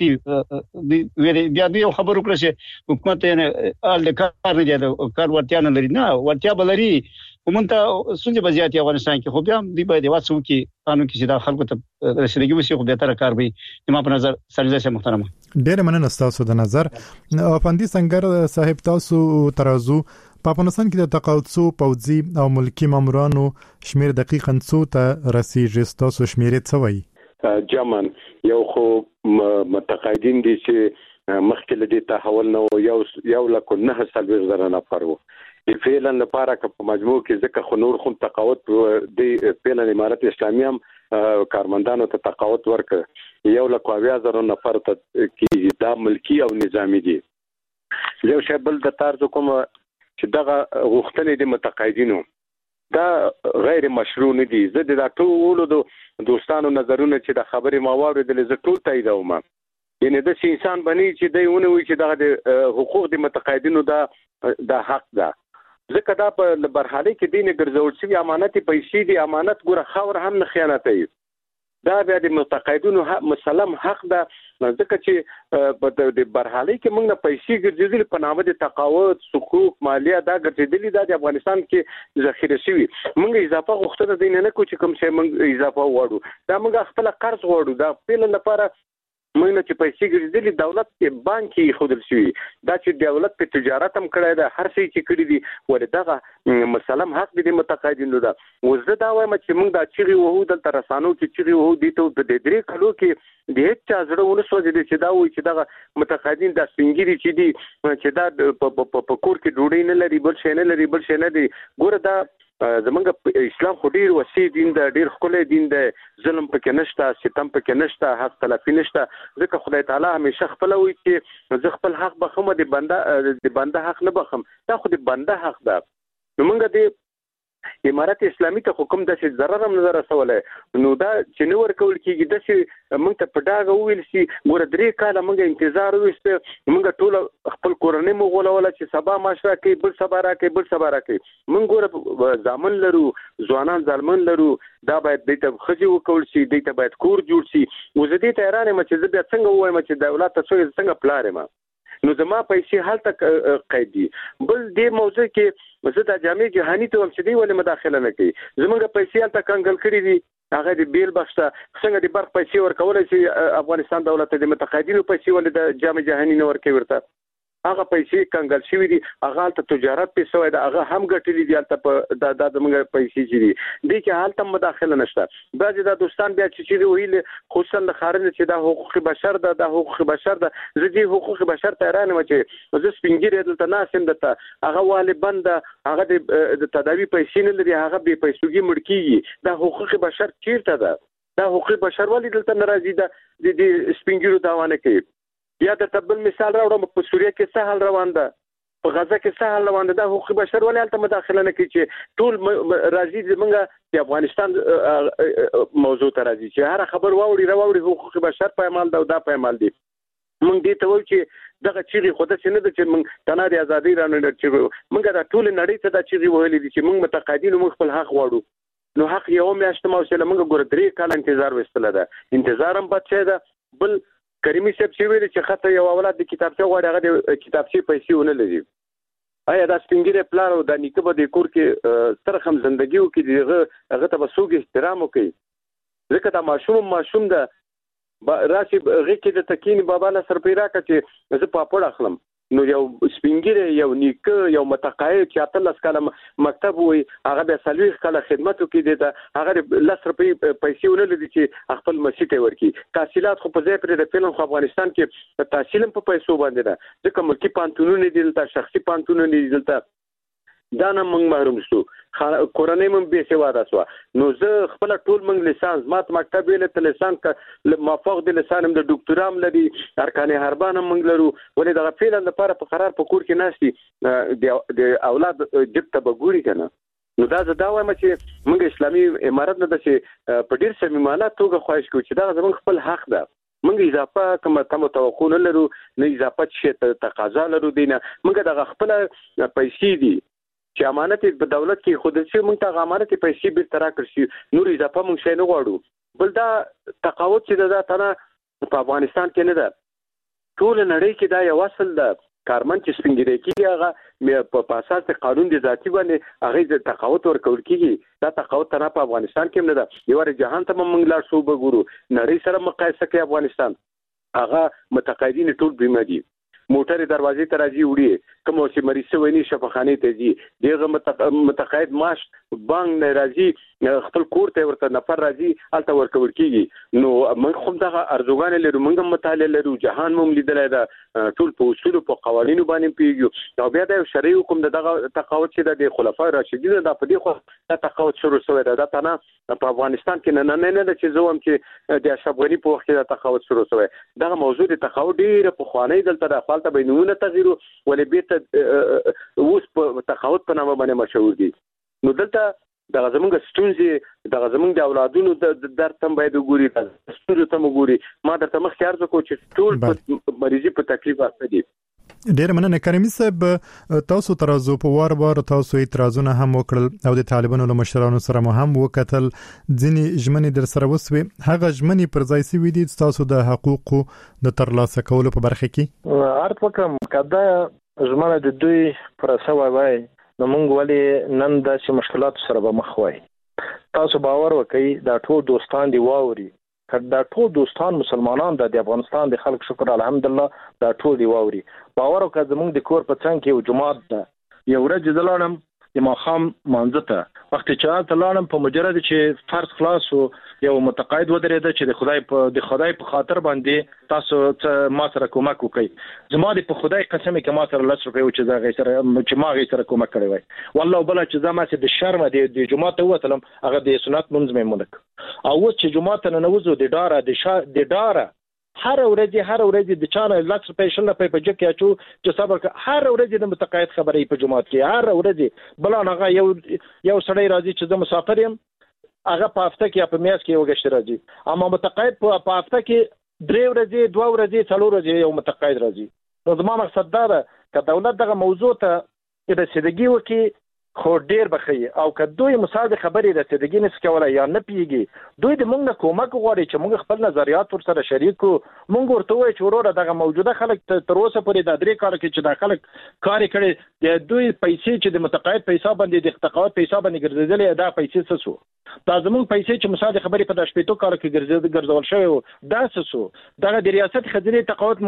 کی بیا دوی خبر وکړه چې حکومت یې ال کار نه دی کار ورتیا نه لري. نه ورتیا بلري ومنته څنګه بزیات افغانستان کې خو بیا دی باید واسو کې قانون کې چې دا خلکو ته رسیدګي وشي خو به تر کار وي. ما په نظر سرځه محترم ډېر مننه تاسو د نظر. افندي څنګه صاحب تاسو ترازو په افغانستان کې د تقاعد سو پوځي او ملکی مامورانو شمیر دقیقاً څو ته رسیدي تاسو شمیرې څه وایي؟ جمن یو خو متقاعدین دي چې مخکې لدی تحول نو یو لکه 9,000 نفر وو. فعلا لپاره که په مجموع کې ځکه خو نور خو تقاعد د فعلا امارت اسلامي هم کارمندانو ته تقاعد ورکړ 1,20,000 نفر ته کې دا ملکی او نظامی دي. یو شی بل د طرز کوم چې دغه غوښتنې د متقاعدینو دا غیر مشروع نه دي. زه د ټولو دوستانو نظرونه چې د خبرې ما واوریدل زه ټول تاییدوم. یعنی د انسان بنی چې دایونه وي چې دغه حقوق د متقاعدینو دا حق ده. ځکه دا په برحالي کې دینه ګرځول شي امانت پیسې دي. امانت ګوره خاور هم نه خیانتوي. دا بیا د متقاعدینو مسلم حق ده. ځکه چې په د برحالي کې موږ نه پیسې ګرځېدل په نامه د تقاعد حقوق مالیه دا ګرځېدل د افغانستان کې ذخیره شوی. موږ اضافه غوښتنه دین نه کو چې کوم څه موږ اضافه وړو. دا موږ خپل قرض وړو. دا په لپاره موږ نه چې پیسې ګرځېدل دولت کې بانکي خودل شوی. دا چې دولت په تجارت هم کړی دا هر څه چې کړی دي ولې دغه مسلم حق دي متقاعدینو دا. وزه دا وایم چې موږ دا چیرې وو دلته رسانو کې چیرې وو دي ته د درې کلو کې د هیڅ چا زړه ونسوځي چې دا وایي چې دغه متقاعدین د سپینګری چې دي چې دا په کور کې ډوډۍ نه لري بل شي نه دي. ګوره دا زمونږ اسلام خو ډیر وسیع دین دی ډیر ښکلی دین دی. ظلم پکې نشته ستم پکې نشته حق تلافي نشته. ځکه خدای تعالی همیشه خپل وایي چې زه خپل حق بخم د بنده حق نه بخم. دا خو د بنده حق ده. نو موږ د امارت اسلامي ته حکم د څه ضرر هم نظر رسولای نو دا چې نو ورکول کیږي د څه موږ ته په داغه ویل سي ګوره 3 کاله موږ انتظار وسته. موږ ټول خپل کورنۍ مو غولوله چې سبا معاشره کې بل سبا راکې موږ ګوره ځامن لرو ځوانان ځلمن لرو. دا باید د ته خځې وکول شي د ته باید کور جوړ شي. وزدي ته ایران مچ چې بیا څنګه وایم چې دولت ته څنګه پلارم نو زما پیسې حالت قید دي. بل دې موضوع کې زه د جامع جهانی ته هم چې دی ولې مداخله نه کوي. زمونږ پیسې حالت کنګل کړی دي. هغه د بیل بخښه څنګه د برق پیسې ورکول شي افغانستان دولت د متقاعدینو پیسې ولې د جامع جهانی نه ورکوي ورته. هغه پیسې کنګل شوی دي. هغه ته تجارت پیسې ده هغه هم ګټلې دي. ته په د زمونږ پیسې چې دي دې کې حالت مداخله نشته. بعضې د دوستان بیا چې ویل خصوصا د خارج چې دا حقوق بشر ده زه دې حقوق بشر ته ایران چې زه سپینګری دلته ناسم دته هغه والي بند هغه د تداوی پیسې نه لري هغه به پیسوږي مړ کیږي. دا حقوق بشر چیرته ده؟ دا حقوق بشر ولې دلته ناراضي ده د سپینګیرو داوانه کوي. یا د تبل مثال راوړم په سوریه کې څه حال روان ده په غزه کې څه حال روان ده حقوق بشر ولې البته مداخله نه کوي چې ټول راځي زمونږ د افغانستان موضوع ته راځي چې هر خبر واوړي حقوق بشر پایمال ده او دا پایمال دي مونږ دې ته وایو چې دغه چیغې خو داسې نه ده چې مونږ تنها د ازادۍ رانه چې مونږ د ټول نړۍ ته دا چیغې وهلې دي چې مونږ متقاعدین مونږ خپل حق غواړو نو حق یو میاشت موصله مونږ ګور 3 کال انتظار وستله ده انتظار هم بد شه ده بل کریمي صاحب چې ویل چې خاطر یو اولاد د کتابچه غواړي هغه د کتابچې پیسې ونه لري آیا دا سپینګره پلان او د نیکه به د کور کې ستر خم ژوندۍ وکړي هغه ته بسوګ احترام وکړي ځکه دا ماشوم ده راشي غي کې د تکین بابا له سرپیرا کچې زه پاپړ اخلم نو یو سپینګره یو نیکه یو متقاعد چې اتل کاله مکتب وي هغه به سلوي کاله خدمت کوي د هغه لس روپۍ پیسې ولې دي چې خپل مسیته ورکی تحصیلات خو په ځای پر د فلم خو افغانستان کې تحصیل په پیسو باندې ده ځکه ملکی پانتونونه دي دلته شخصي پانتونونه دي دلته دا نه موږ محروم شو کورنۍ موږ به سواده شو نو زه خپل ټول موږ لیسانس مات مکتب ویل ته لیسانس ک موافق د لیسانس د ډاکټرام لري ارکان هربان موږ لرو ولې دا فعلا لپاره په قرار په کور کې ناشتي د اولاد جب ته بګوري کنه نو دا زه دا وایم چې موږ اسلامي امارت نه د په ډیر صمیمانه توګه خواهش کوو چې دا زموږ خپل حق ده موږ اضافه کوم توقع نه لرو نه اضافه شي تقاضا لرو دینه موږ د خپل پیسې دي چې امانت په دولت کې خود چې موږ ته امانت پیسې به ترا کړی نور اضافه موږ شي نه غواړو بل دا تقاوت چې دا تنه په افغانستان کې نه ده ټول نړۍ کې دا یو اصل ده کارمن چې سپینګری کې هغه په اساس قانون د ذاتی باندې هغه د تقاوت ورکول کیږي دا تقاوت تنه په افغانستان کې نه ده یو ور جهان ته موږ لا شو بګورو نړۍ سره مقایسه کوي افغانستان هغه متقاعدین ټول بیمه دي موټر دروازې ته راځي وړي کوم چې مریض ویني شفاخانه ته ځي دغه متقاعد معاش بانک راځي خپل کور ته ورته نفر راځي الته ورکول کیږي نو موږ هم دغه ارزوګان لرو موږ مطالعه لرو جهان موږ لیدلای دا ټول په اصول په قوانینو باندې پیږي او بیا د شرعي حکم دغه تقاوت چې د خلفای راشدین د په دې خو تقاوت شروع شوی دا تنه په افغانستان کې نه چې زوم چې د اشرف غنی په وخت کې تقاوت شروع شوی دغه موضوع د تقاوت ډیره په خوانی دلته د خپل ته بینونه تغیرو ولې بیت اوس په تقاوت په نامه باندې مشهور دي نو دلته د زمونږ ستونزې د زمونږ د اولادونو د درتم باید وګوري د ستونزو ته وګوري ما درته مخ خیال وکړ چې ټول په مریضي په تکلیف واسطه دي ډیر مننه کریمي صاحب تاسو ترازو په وار تاسو اعتراضونه هم وکړل او د طالبانو له مشرانو سره هم وکتل ځینې ژمنې در سره وسوي هغه ژمنې پر ځای سوي دي تاسو د حقوقو د ترلاسه کولو په برخه کې ارت وکم کدا ژمنه د دوی پر سوي وای نو موږ ولې نن د مشکلات سره به مخ وای تاسو باور وکړئ دا ټول دوستان دی واوري دا ټول دوستان مسلمانان د افغانستان د خلک شکر الحمدلله دا ټول دی واوري باور وکړه زموږ د کور په څنګ کې یو جماعت ده یو ورځ دلانم د ماخام مانځته وخت چې تلانم په مجرد چې فرض خلاص یو متقاعد ودرېده چې د خدای په خاطر باندې تاسو ما سره کومک وکړي زما د په خدای قسم کې ما سره لس روپۍ چې دا غیسره چې ما غیسره کومک کړی وای والله بل چې زما چې د شرم د جماعت وتلم هغه د سنت منځ مې مونږ او چې جماعت نه نوځو د ډاره هر ورځ د چانه لکس روپۍ شل روپۍ په جکه اچو چې صبر هر ورځ د متقاعد خبرې په جماعت کې هر ورځ بل هغه یو سړی راځي چې زه مسافر یم هغه په هفته کې په میاشت کې یو غشت راځي اما متقاعد په هفته کې 3 ورځې 2 ورځې 4 ورځې یو متقاعد راځي نو زما مقصد دا ده چې دولت دغه موضوع ته رسیدګي وکړي خو ډیر بخي او که دوی مساعده خبرې رسیدګي نس کولای یا نه پیږي دوی د موږ کومک غواړي چې موږ خپل نظریات ور سره شریک کو موږ ورته وایو چې وروره دغه موجوده خلک تر اوسه پورې د 3 کال کې چې د خلک کار کړي د دوی پیسې چې د متقاعد پیسې باندې د تقاعد پیسې باندې ګرځېدلې دا پیسې څه سو دا زموږ پیسې چې مساعده خبرې په 18 کال کې ګرځول شوی دا څه سو دغه د ریاست خزینه تقاعد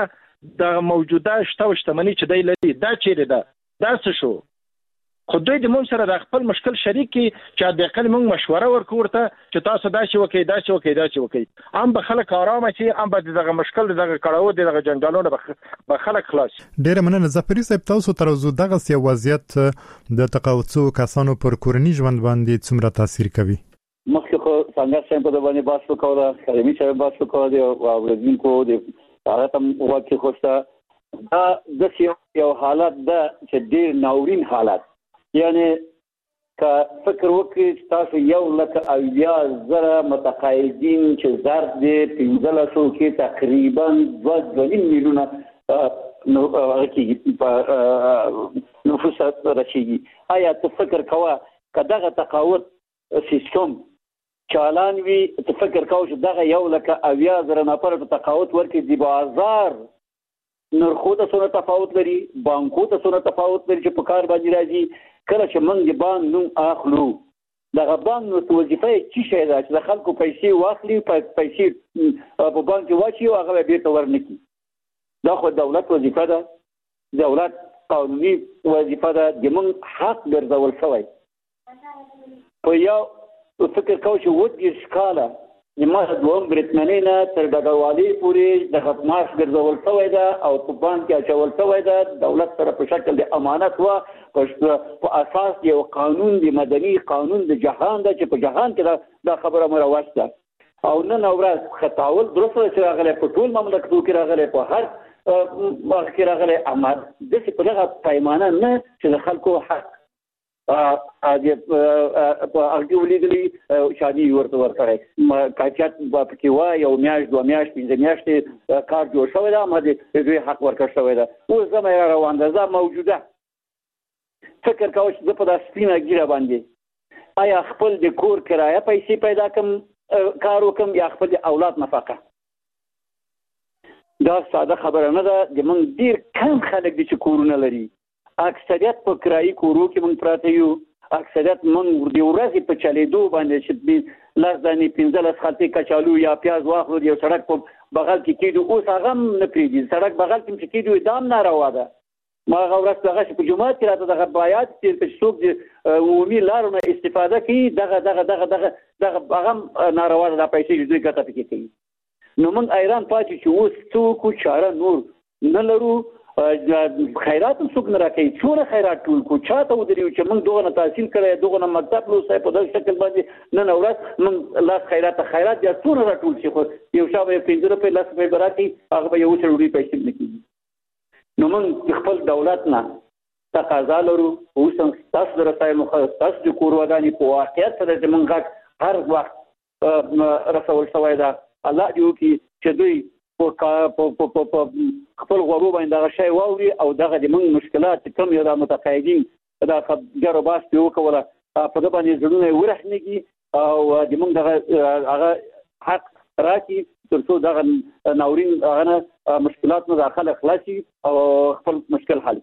موجوده شتمنۍ چې دی لري دا چیرې ده دا څه شو خو دوی د مونږ سره د خپل مشکل شریک کی چې د اقل مونږ مشوره ورکورته چې تاسو دا شي وکي ام به خلک آرام شي ام به دغه مشکل دغه کړهو دغه جنجالونه به خلک خلاص ډیر مننه ظفري صاحب تاسو ترازو دغه سی وضعیت د تقاعدو کسانو پر کورنی ژوند باندې څومره تاثیر کوي مخکې خو څنګه په باندې باس وکړه کریمي صاحب باس وکړه او ورزینکو د هغه تم واقع خوسته دا د یو حالت دا چې ډیر ناورین حالت یعنی که فکر وکړي تاسو 1,000,000 متقاعدین چې ضرب دي 1500 کې تقریبا 2.5 میلیونه نفوس راشي. آیا ته فکر کوه که دغه تقاعد سیستم چالان وي ته فکر کوه چې دغه 1,000,000 نفر ته تقاعد ورکړي د بازار نرخو ته څونه تفاوت لري بانکو ته څونه تفاوت لري چې په کار باندې راځي کله چې موږ د بانک نوم اخلو دغه بانک نو وظیفه یې څه شی ده چې د خلکو پیسې واخلي پیسې په بانک کې واچي او هغه بیرته ورنکړي. دا خو دولت وظیفه ده دولت قانوني وظیفه ده د موږ حق ګرځول شوی په یو فکر کوو چې 20 کاله ما دوم برتمنینا تر دغوالي پورې د خدمات ګرځول شوی ده او په بانک کې اچول شوی ده دولت سره په شکل د امانت و په اساس یو قانون د مدني قانون د جهان ده چې په جهان کې دا خبره مروج ده او نن ورځ خطاول درسته چې راغلی په ټول مملکتو کې راغلی په هر وخت کې راغلی اما د څه په دغه پیمانه نه چې د خلکو حق هغه ولیدلی شادي ورته ورکړی کاچات پکې وا یو میاشت 2 میاشت 5 میاشتې کار جوړ شوی دا ما دې دوی حق ورکړ شوی دا اوس زما روان ده زما موجوده فکر کوم چې په داسې سپینه ګیره باندې آیا خپل د کور کرایه پیسې پیدا کوم کار وکم یا خپل اولاد نفقه دا ساده خبره نه ده د موږ ډیر کم خلک دي چې کورونه لري اکثریت په کرایي کورو کې موږ پراته یو اکثریت موږ د ورځې په چلیدو باندې چې لاس دانې 15 خلطې کچالو یا پیاز واخلو یو سړک په بغل کې کېدو اوس هغه نه پرېږدي سړک بغل کې چې کېدو دام ناروا ده ما هغه ورځ هغه چې په جومات کې راته دغه بایات چې څوک د عمومي لارو نه استفاده کوي دغه هغه ناروا ده پیسې دوی ګټه پکې کوي نو موږ ایران پاتې چې اوس څوک چاره نور نه لرو خیرات څوک نه راکوي څوره خیرات ټول کو چاته ودرېو چې موږ دغه تحصیل کړی دغه مکتب لوستی په دغه شکل باندې نن ورځ موږ لاس خیرات بیا څوره راټول شي خو یو شا به 15 روپۍ 10 روپۍ به راکړي هغه به یو څه ډوډۍ پیسې نه کېږي نو موږ خپل دولت نه تقاضا لرو اوس هم ستاسو د رسایلو ستاسو د کور ودانې په واقعیت سره چې موږ غږ هر وخت رسول شوی ده الله دې وکړي چې دوی په خپل غوړو باندې دغه شی واوري او دغه د موږ مشکلات کم یو د متقاعدین دا خبره باس دی وکوله په دغه باندې ځړونه ورحنګي او د موږ دغه هغه حق راکي تر څو دغه ناورین هغه مشکلات نه داخله خلاصي او خپل مشکل حل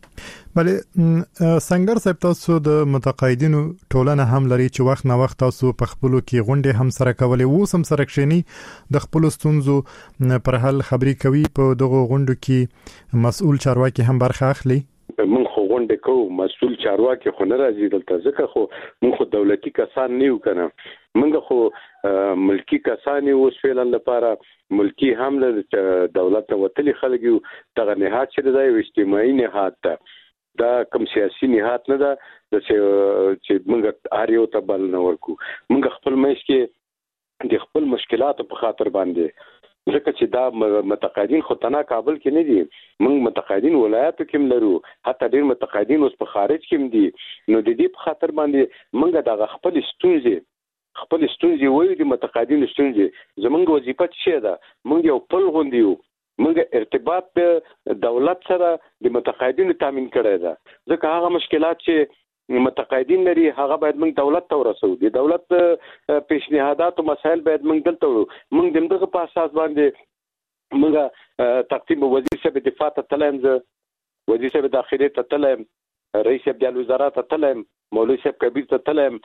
بلې سنگر صاحب تاسو د متقاعدینو ټولنه هم لري چې وخت نه وخت تاسو په خپلو کې غونډې هم سره کولې وو سم سره کښینی د خپل ستونزو پر حل خبري کوي په دغه غونډو کې مسؤل چارواکي هم برخه اخلي من خو غونډه کوم مسؤل چارواکي خو نه راځي دلته ځکه خو من خو دولتي کسان نه یو کنه منګه خو ملکی کسان یو سویلن لپاره ملکی هم له دولت وتلی خلک یو دغه نهاد چې د اجتماعي نهاد ده دا کوم سیاسي نهاد نه ده چې موږ اړیو ته بل نه ورکو موږ خپل مېش کې د خپل مشکلاتو په خاطر باندې ځکه چې دا متقاعدین خو تنا کابل کې نه دي موږ متقاعدین ولایتو کې لرو حتی ډېر متقاعدین اوس په خارج کې دي نو د دې په خاطر باندې موږ د خپل ستونزې وایو د متقاعدین ستونزې زموږ وظیفه څه ده موږ یو پل غوندیو موږ ارتباط د دولت سره د متقاعدینو تامین کړی ده ځکه هغه مشکلات چې متقاعدین لري هغه باید موږ دولت ته ورسو د دولت پیشنهادات او مسایل باید موږ دلته ورو موږ دغه په اساس باندې موږ تقسیم وزیر صاحب دفاع ته تلم وزیر صاحب داخلي ته تلم رئیس عبد الوزراء ته تلم مولوی صاحب کبیر ته تلم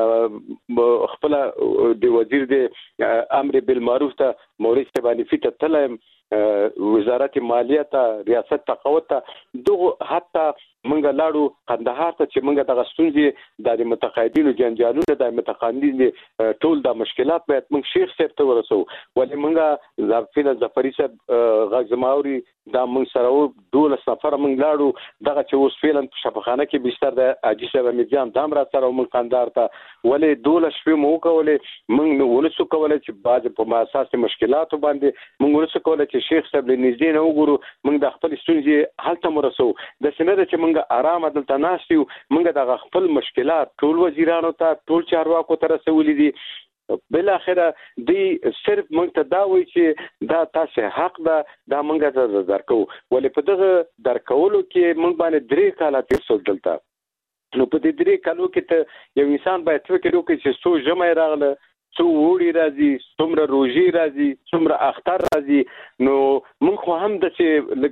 خپل د وزیر د امر بالمعروف ته مولوی صاحب انفی ته تلم وزارت مالیه ته ریاست تقاوت ته دغه حتی منګه لاړو قندهار ته چې منګه د غستونځي د متقاعدینو جنجالونه د متقاعدین ټول د مشکلات باید موږ شیخ صاحب ته ورسو ولې منګه ظرفین ظفری صاحب غزماوري دا موږ سره 12 نفر موږ لاړو دغه چې اوس فعلا په شفاخانه کې بستر د اجي صاحب میجان دام را سره موږ قندهار ته ولې 12 شپې مو کولې موږ نو ولسو کولې چې باز په اساس مشکلات باندې موږ ولسو کولې چې د شیخ صاحب نږدې نه وګورو موږ د خپل ستونزې حل ته ورسو د سینره چې موږ آرام دلته ناست یو موږ د خپل مشکلات ټول وزیرانو ته ټول چارواکو ته رسولې دي بل اخره دی صرف موږ ته دا وایي چې دا تاسو حق ده دا موږ ته درکو ولې په دغه درکولو کې موږ باندې 3 کاله تیر شو دلته نو په دې 3 کالو کې ته یو انسان باید فکر وکړي چې څو جمع راغله څو وړي راځي څومره روزي راځي څومره اختر راځي نو موږ خو هم د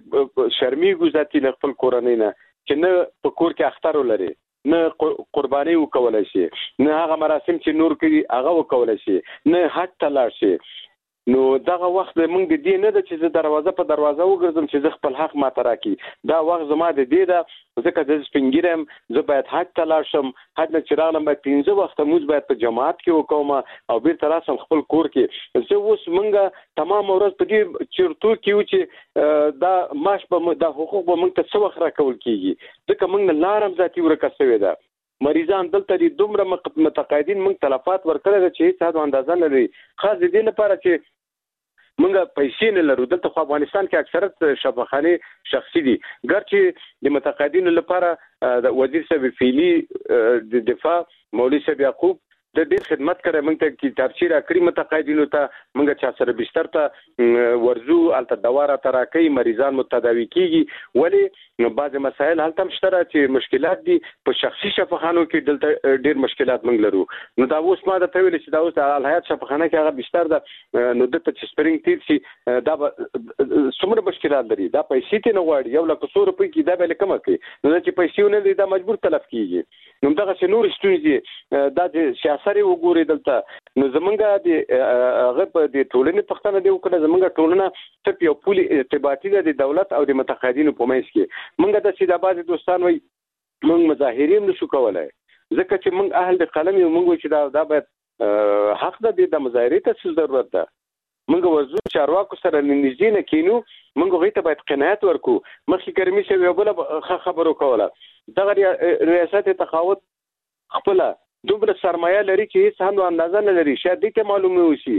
چې شرمېږو ذاتي له خپل کورنۍ نه چې نه په کور کې اختر ولري نه قرباني وکولای شي نه هغه مراسم چې نور کوي هغه وکولای شي نه حج ته لاړ شي نو دغه وخت موږ د دې نه د چې زه دروازه په دروازه وګرځم چې زه خپل حق ماته راکړي دا وخت زما د دې ده ځکه د سپینګیرم زه باید حج ته لاړ شم حج نه چې راغلم باید 15 وخت موږ باید په جماعت کې وکوم او بیرته راسم خپل کور کې زه اوس موږ تمام ورځ په دې چیرته کې و چې دا معاش به د حقوق به موږ ته څو وخت راکول کیږي ځکه موږ لارم ذاتي ورکه شوې ده مریضان دلته دي دومره متقاعدین موږ تلفات ورکړل چې هیڅ اندازه نه لري خاص دې لپاره چې منګه پیسې نه لرو دلته خو افغانستان کې اکثریت شفاخانه شخصي دي ګرچې د متقاعدینو لپاره د وزیر صاحب فعلی د دفاع مولوی صاحب یعقوب د ډېر خدمت کړی موږ ته کتابچې راکړي متقاعدینو ته موږ چا سره بستر ته ورزو هلته دوا راته راکوي مریضان مو تداوي کېږي ولې بعضې مسایل هلته هم شته چې مشکلات دي په شخصي شفاخانو کې دلته ډېر مشکلات موږ لرو نو دا اوس ما درته ویلې چې دا اوس د الحیات شفاخانه کې هغه بستر ده نو دلته چې سپرینګ تیر شي دا به څومره مشکلات لري دا پیسې ته نه غواړي 100,000 روپۍ کې دا به له کومه کوي نو چې پیسې ونه لري دا مجبور تلف کېږي نو دغسې نور ستونزې دا د سره وګوري دلته نو زمونږ د هغه په د ټولنې پښتنه دی وکړه زمونږ ټولنه صرف یو پولي ارتباطي ده د دولت او د متقاعدینو په منځ کې مونږ د سیداباد دوستان وي مونږ مظاهرې نشو کولای ځکه چې مونږ اهل د قلم یو مونږ چې دا باید حق ده د مظاهرې ته څه ضرورت ده مونږ ورزو چارواکو سره نږدې نه کینو مونږ غوښته باید قناعت ورکو مخکې کرمی شوی یو بل خبرو کوله دغه ریاست تقاعد خپل دومره سرمایه لري چې هیڅ هم اندازه نه لري شاید دې ته معلومه وشي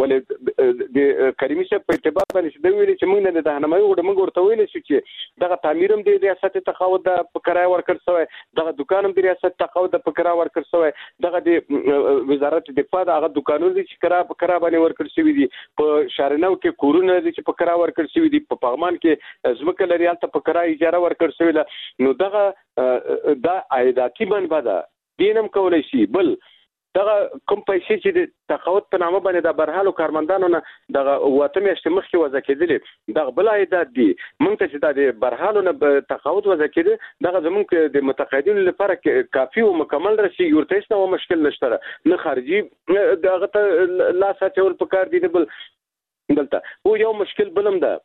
ولې د کریمي صاحب په اعتبار باندې چې دوی ویلي چې موږ نه د راهنمایي وړ موږ ورته ویلی شو چې دغه تعمیر هم د ریاست تقاعد د په کرایه ورکړ شوی دغه دکان هم د ریاست تقاعد د په کرایه ورکړ شوی دغه د وزارت دفاع د هغه دکانونو دي چې کرایه په کرایه باندې ورکړ شوي دي په شارنو کې کورونه دي چې په کرایه ورکړ شوي دي په پغمان کې ځمکه لري هلته په کرایه اجاره ورکړ شوې ده نو دغه دا عایداتي منبع ده دینم کولای شي بل دغه کوم پیسې چې د تقاعد په نامه باندې د برحالو کارمندانو نه دغه وته میاشتې مخکې وضع کېدلې دغه بل عایدات دي موږ ته چې د برحالو نه تقاعد وضع کېده دغه زموږ د متقاعدینو لپاره کافي او مکمل رسیږي ورته هیڅ نوع مشکل نشته نه خارجي دغه ته لاس اچول پکار دي بل دلته او یو مشکل بلم ده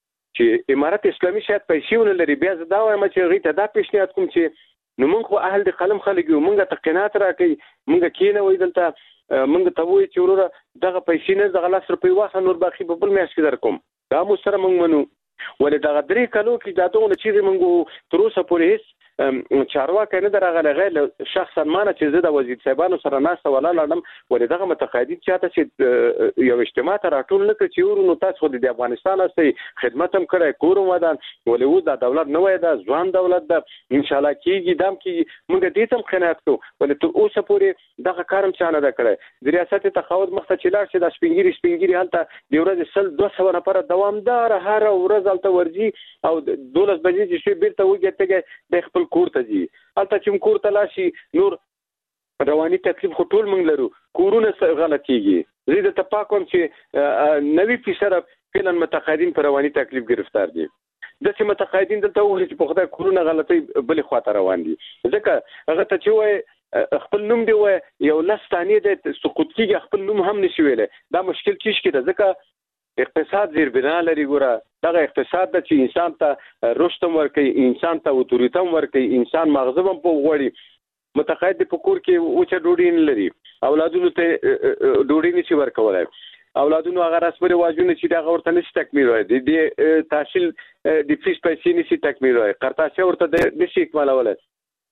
چې امارت اسلامي شاید پیسې ونه لري بیا زه دا وایم چې هغوی ته دا پیشنهاد کوم چې نو موږ خو اهل د قلم خلک یو موږ ته قناعت راکوي موږ کېنوئ دلته موږ ته وایي چې وروره دغه پیسې نه دغه 100 روپۍ واخله نور باقي په بل میاشت کې در کوم دا مو سره موږ منو ولې دغه 3 کالو کې دا دغونه چیزې موږ تر اوسه پورې هېڅ چارواکی نه درغلی غیر شخصا مانه چې زه د وزیر صاحبانو سره ناسته ولاړه یم ولې دغه متقاعدین چاته چې یو اجتماع ته راټول نه کړي چې ورو نو تاسو خو د افغانستان هستئ خدمت هم کړی کور هم ودان ولې اوس دا دولت نوی ده ځوان دولت ده انشاءالله کېږي دا هم کېږي موږ دې ته هم قناعت کوو ولې تر اوسه پورې دغه کار هم چا نه ده کړی د ریاست تقاعد مخته چې لاړ شي دا سپین ږیري هلته د ورځې 100-200 نفره دوامداره هره ورځ هلته ورځي او 12 بجې چې شوي بیرته وږی تږی د خپل کور ته ځي هلته چې کور ته لاړ شي نور رواني تکلیف خو ټول موږ لرو کورونه غلط کېږي زه درته پاک وم چې 90% فعلا متقاعدین په رواني تکلیف گرفتار دي داسې متقاعدین دلته وګورئ چې په خدای کورونه غلطۍ بلې خواته روان دي ځکه هغه ته چې وایي خپل نوم دی وایي یو 10 ثانیې دی سقوط کېږي خپل نوم هم نشي ویلی دا مشکل چیش کې ده ځکه اقتصاد زیربنا لري ګوره دغه اقتصاد ده چې انسان ته رشد هم ورکوي انسان ته اتوریته هم ورکوي انسان مغزه هم په غواړي متقاعد د په کور کې وچه ډوډۍ نه لري اولادونو ته ډوډۍ نشي ورکولی اولادونو هغه رسم رواجونه چې دغه ورته نشي تکمیلولی د تحصیل د فیس پیسې نشي تکمیلولی قرطاسیه ورته نشي اکمالولی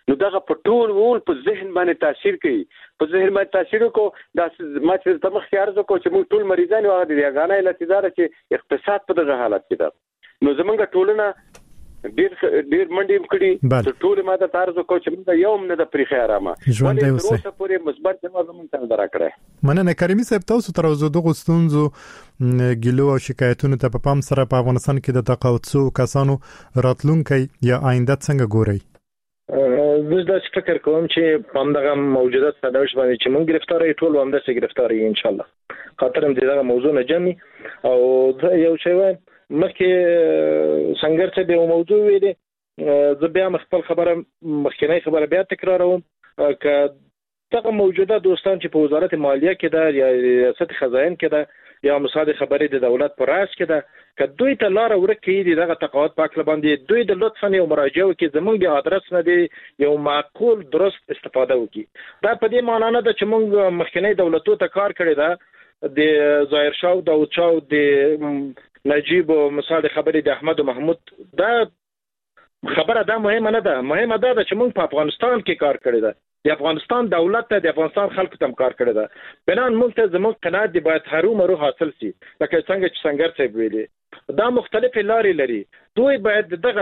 نو دغه په ټول په ذهن باندې تاثیر کوي په ذهن باندې تاثیر کو دا ما چې تمخ خیارز کو چې موږ ټول مریضان او د یګانه علتیدار چې اقتصاد په دغه حالت کې ده نو زمونږ ټولنه ډیر منډي کړي ټول ماده تارز کو چې موږ یوم نه د پریخي آرامه ولې اوسه پورې مثبت جواب موږ ته راکړه مننه کریمي صاحب تاسو تر اوسه دغه ستونزو ګیلو او شکایتونو ته په پام سره په افغانستان کې د تقاعد کسانو راتلونکي یا آینده څنګه ګوري زه دا فکر کوم چې په همدغه موجوده سرنوشت باندې چې موږ گرفتاری ټول هم د گرفتاری ان شاء الله خاطر هم دغه موضوع نه جمعي او یو شی وایم مخکې څنګه چې به موضوع ویلې زه بیا خپل خبره مخکنی خبره بیا تکراروم ک دغه موجوده دوستان چې په وزارت مالیه کې ده یا ریاست خزائن کې ده یا مصادر خبرې د دولت پر راس کې ده که دوی ته لار ورکړي دغه تقاعد پاک باندې دوی د لطفا یو مراجعه وکړي زموږ د ادرس نه دی یو معقول درست استفاده وکړي دا په دې معنی نه ده چې موږ مخکنی دولتو ته کار کړی ده د ظاهر شاه او داود شاه د نجیب او مصادر خبرې د احمد او محمود دا خبره دا مهمه نه ده مهمه ده چې موږ په افغانستان کې کار کړی ده د افغانستان دولت ته د افغانستان خلکو ته کار کړی ده بنان موږ ته زموږ قناعت دی باید هرو حاصل شي لکه څنګه چې څنګه څه ویلي دا مختلفه لارې لري دوی باید دغه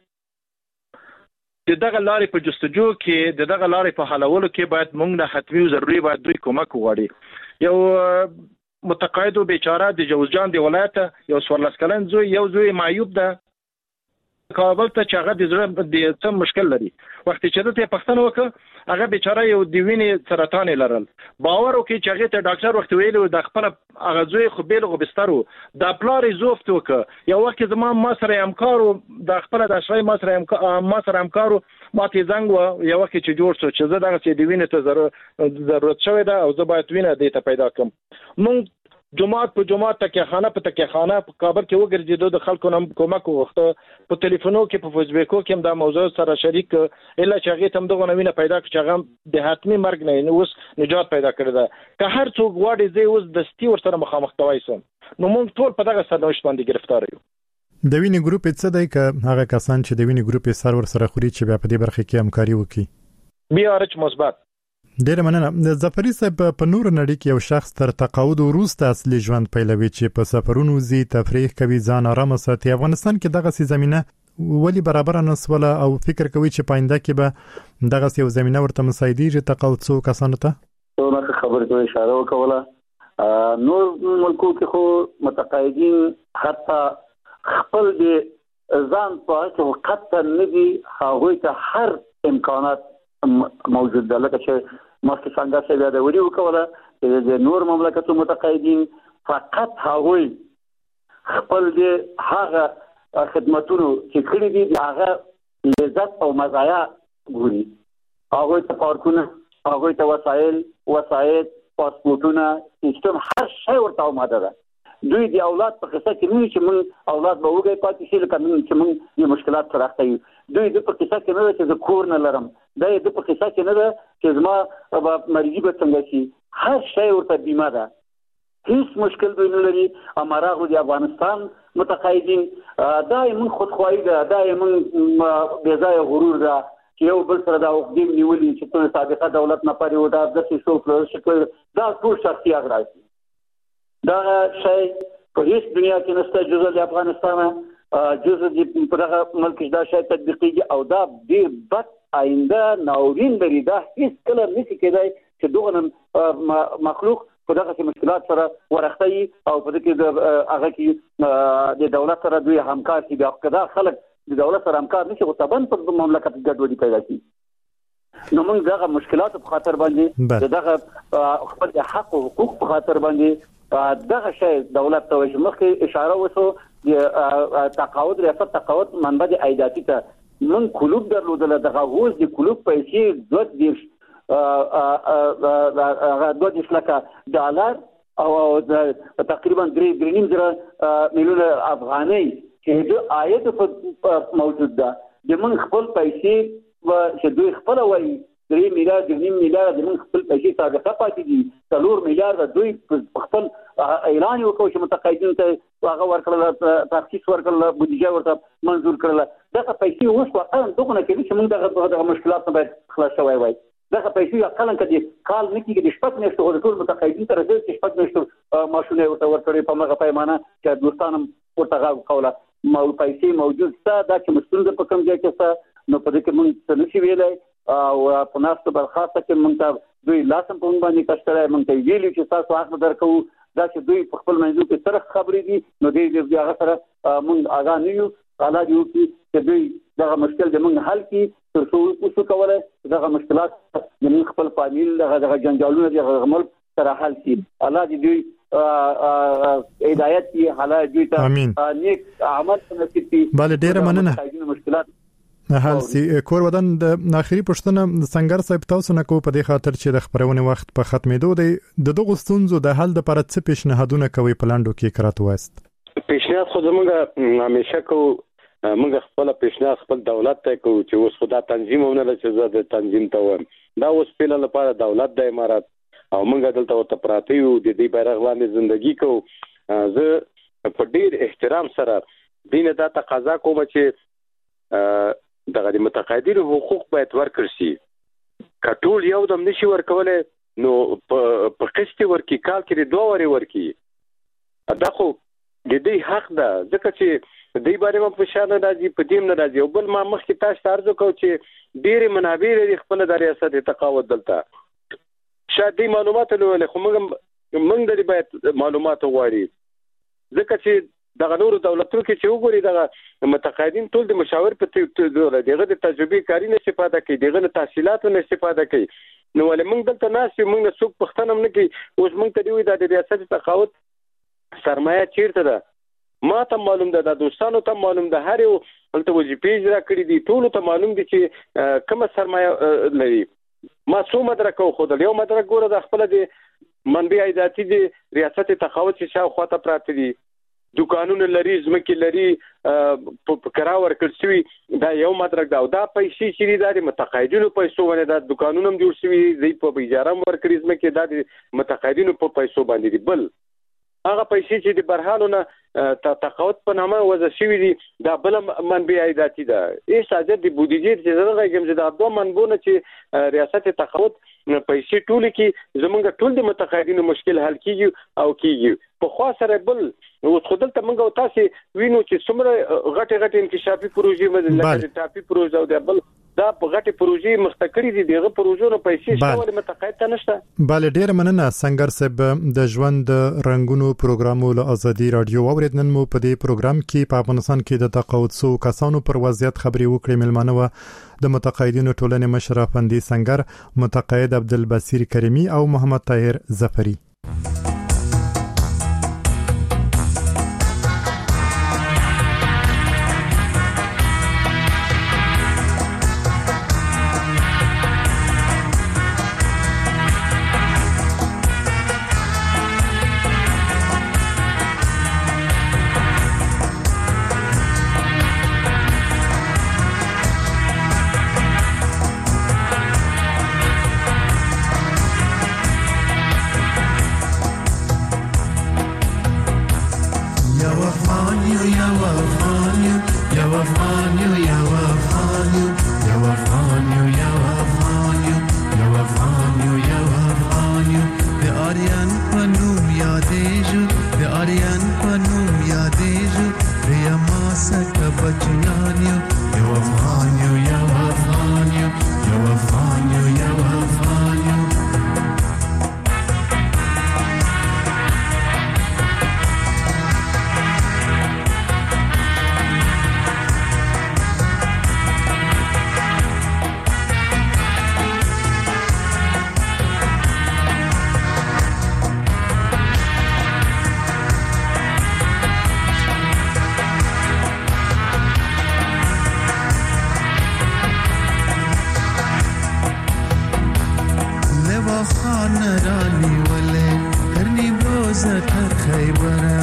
لارې په جستجو کې دغه لارې په حلولو کې باید موږ له حتمي او ضروري باید دوی کومک وغواړي یو متقاعد او بیچاره د جوزجان دی ولایت یو 14 کلن زوی معیوب ده کابل ته چې هغه د زړه د څه مشکل لري وخت چې ته پښتنه وکړه هغه بیچاره یو د وینې سرطان لرل باور وکړي چې هغه ته ډاکټر وخت ویلو د خپل هغه زوی خو بیل غو بسترو د پلار زوفت وکړه یو وخت زما ما سره همکارو د خپل د اشرای ما سره همکارو ما ته زنګ یو وخت چې جوړ شو چې زه دغه چې د وینې ته ضرورت شوی ده او زه باید وینې دې ته پیدا کړم مونږ جماعت په جماعت تکیخانه په تکیخانه په کابل کې وګرځیدو د خلکو نم کومک وغوښته په ټلیفونو کې په فیسبوک کې هم دا موضوع سره شریک الا چې هغه تم دغه نوینه پیدا کړ چې هغه د حتمی مرګ نه اوس نجات پیدا کړی ده که هر څوک واړي زی اوس د ستی ور سره مخامخ توای سم نو موږ ټول په دغه سرنوشت باندې گرفتار یو د وینې ګروپ څه دی که هغه کسان چې د وینې ګروپ سرور سره خوري چې بیا په دې برخه کې همکاري وکړي بیا رچ مثبت ډیر مننه ظفري صاحب په نور نړۍ کې یو شخص تر تقاعد وروسته اصلي ژوند پیلوي چې په سفرونو زی تفریح کوي ځان آرام ساتي افغانستان کې دغه سي زمينه ولی برابر نه سوله او فکر کوي چې پاینده کې به دغه یو زمينه ورته مساعدي تقاعد څو کسانو ته نو خبر ته اشاره وکوله نور ملکو کې خو متقاعدین حتی خپل د ځان په وخت نه دي هغه ته هر امکانات موجود ده لکه چې مخکې څنګه چې بیا د وری وکوله د نور مملکتو متقاعدین فقط هغه خپل د هغه خدماتونو چې کړی دي هغه لذت او مزایا ګوري هغه ته پارکونه هغه ته وسایل پاسپورتونه سیستم هر شی ورته آماده ده دوی د اولاد په قصه کې نه چې موږ اولاد به وګړي پاتې شي لکه چې موږ د مشکلات سره اخته یو دوی د په قصه کې نه چې د کور نه لرم دا د په قصه کې نه ده چې زما مرګي به څنګه شي هر شی ورته بیمه ده هیڅ مشکل دوی نه لري امراغو د افغانستان متقاعدین دا موږ خودخواهی ده دا موږ بې ځای غرور ده چې یو بل سره دا وقدیم نیولي چې ټول سابقه دولت نه پاره و دا د څه څو شکل دا ټول شخصي اغراضي دا شی په هیڅ دنیا کې نشته جزء د افغانستان جزء د پرغه ملک دا شی تطبیقي او دا ډیر بد آینده ناورین لري دا هیڅ کله نشي کېدای چې دغه مخلوق په دغه مشکلات سره ورختي او په دې کې هغه کې د دولت سره دوی همکار شي بیا کدا خلک د دولت سره همکار نشي او تبن په مملکت کې ګډوډي پیدا شي نو موږ دغه مشکلات په خاطر باندې دغه خپل حق او حقوق په خاطر باندې دغه شی دولت ته مخکې اشاره وسو د تقاعد ریاست تقاعد منبع د عیداتی ته من کلوب درلودل دغه اوس د کلوب پیسې $2 لک ډالر او تقریبا 3.5 میلیون افغانۍ چې د عاید موجود ده د من خپل پیسې چې دوی خپل وایي 3 میلیارډ 9 میلیارډ د خپل پیسې سابقه پاتې دي 4 میلیارډ دوی خپل اعلان وکړ چې متقاعدین ته هغه ورکړل تخصیص ورکړل بودیجه ورته منظور کړل دغه پیسې اوس واقعا دغه کې چې موږ دغه مشکلات نه باید خلاص شوی وای دغه پیسې اقل کدي کال نه کېږي د شپږ میاشتو او ټول متقاعدین تر دې چې شپږ میاشتو ماشونه ورته ورکړي په هغه پیمانه چې دوستانم ورته غوښوله پیسې موجود څه دا چې مسؤل په کوم ځای کې څه نو په دې کې موږ څه نشي ویلای او په ناستو برخاسته کې موږ ته دوی لاسم په موږ باندې کشتره موږ ته ویلي چې تاسو حق درکو دا چې دوی په خپل منځو کې سره خبرې دي نو دې هغه سره موږ اغا نه یو حالا یو چې دوی دغه مشکل د موږ حل کی تر څو وسو کوله دغه مشکلات د موږ خپل فامیل دغه جنجالونه دغه عمل سره حل شي الله دې دوی هدایت کی حالا دوی ته نیک عمل نصیب کړي bale ډیره مننه مشکلات حل سي کور ودان د اخري پښتنه څنګه صاحب تاسو نه کو په دې خاطر چې د خبرونه وخت په ختمېدو دی د دغه ستونزو د حل لپاره څه پیشنهادونه کوي پلاندو کې کرات وست پیشنهاد خو زموږ همیشه کو موږ خپل پیشنهاد خپل دولت ته کو چې اوس خدا تنظیمونه چې زه د تنظیم ته وم دا اوس په لپاره دولت د امارات او موږ دلته ورته پراته یو د دې بیرغ باندې ژوندۍ کو زه په ډیر احترام سره دینه دا تقاضا کوم چې دغه متقاعدینو حقوق باید ورکړ شي کټول یو دم نشي ورکول نو په قسط ورکی کال کې 2 وری ورکی دا خو د دې حق ده ځکه چې دې باندې په شان راځي په دې نه راځي او بل ما مخکې تاسو ارزو کو چې ډېر منابع لري خپل د ریاست تقاعد دلته شادي معلومات له خو موږ د باید معلومات غواړي ځکه چې دغه نور دولتونو کې چې وګوري دغه متقاعدین ټول د مشاور په دغه د تجربه کاری نه استفاده کوي دغه تحصیلاتو نه استفاده کوي نو ولې موږ دلته ناس موږ نه څوک پښتنه نه کوي اوس موږ ته دی د ریاست تقاعد سرمایه چیرته ده ما ته معلوم ده د دوستانو ته معلوم ده هر یو هلته وظیفې اجرا کړې دي ټول ته معلوم دي چې کومه سرمایه لري ما څو مدرک خو د یو مدرک ګوره د خپل د منبع ایداتي دي ریاست تقاعد چې شاوخوا ته پراته دي دکانونه لري زمکه لري په کرا ورکړ شوی دا یو مدرک دا او دا پیسې چې د متقاعدینو پیسو باندې دا دکانونه جوړ شوی دی په اجاره ورکړي زمکه د متقاعدینو په پیسو باندې دی بل هغه پیسې چې د برهانونه تقاعد په نامه وضع شوی دي دا بل منبع ایداتي ده ایس اجر د بودیجې چې زړه کوم چې دا دوه منبونه چې ریاست تقاعد پیسې ټول کې زمونږ ټول د متقاعدینو مشکل حل کیږي او کیږي په خوا سره بل اوس خدل ته موږ تاسو وینو چې څومره غټه انکشافي پروژې مده لکه ټاپي پروژه او بل دا په غټه پروژې مختکړې دي دغه پروژو نه پیسې شاول متقاعد ته نشته bale ډیر مننه څنګه صاحب د ژوند رنگونو پروګرامو له ازادي رادیو اوریدنن مو په دې پروګرام کې په افغانستان کې د تقاعد سو کسانو پر وضعیت خبري وکړې ملمنه و د متقاعدینو ټولنې مشر افندي څنګه متقاعد عبدالبصیر کریمی او محمد طاهر ظفری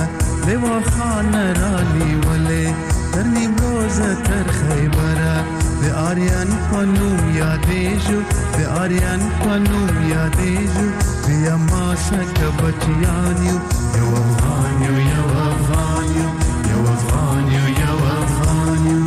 خان رانی وله ترنی بروز تر خیبره د آریان پنوم یادېږو د آریان پنوم یادېږو بیا ما سکه بچیان یو یو افغان یو یو افغان یو یو افغان یو یو افغان یو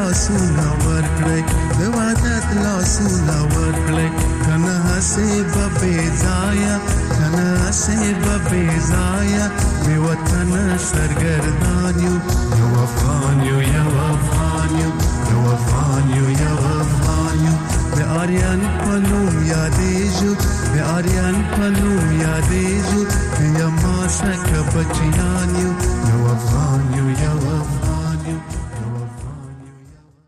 لاسونه ورکړي د وحدت لاسونه ورکړي کنه هسه به ځایا کنه هسه به ځایا می وطن سرګردان یو افغان یو افغان یو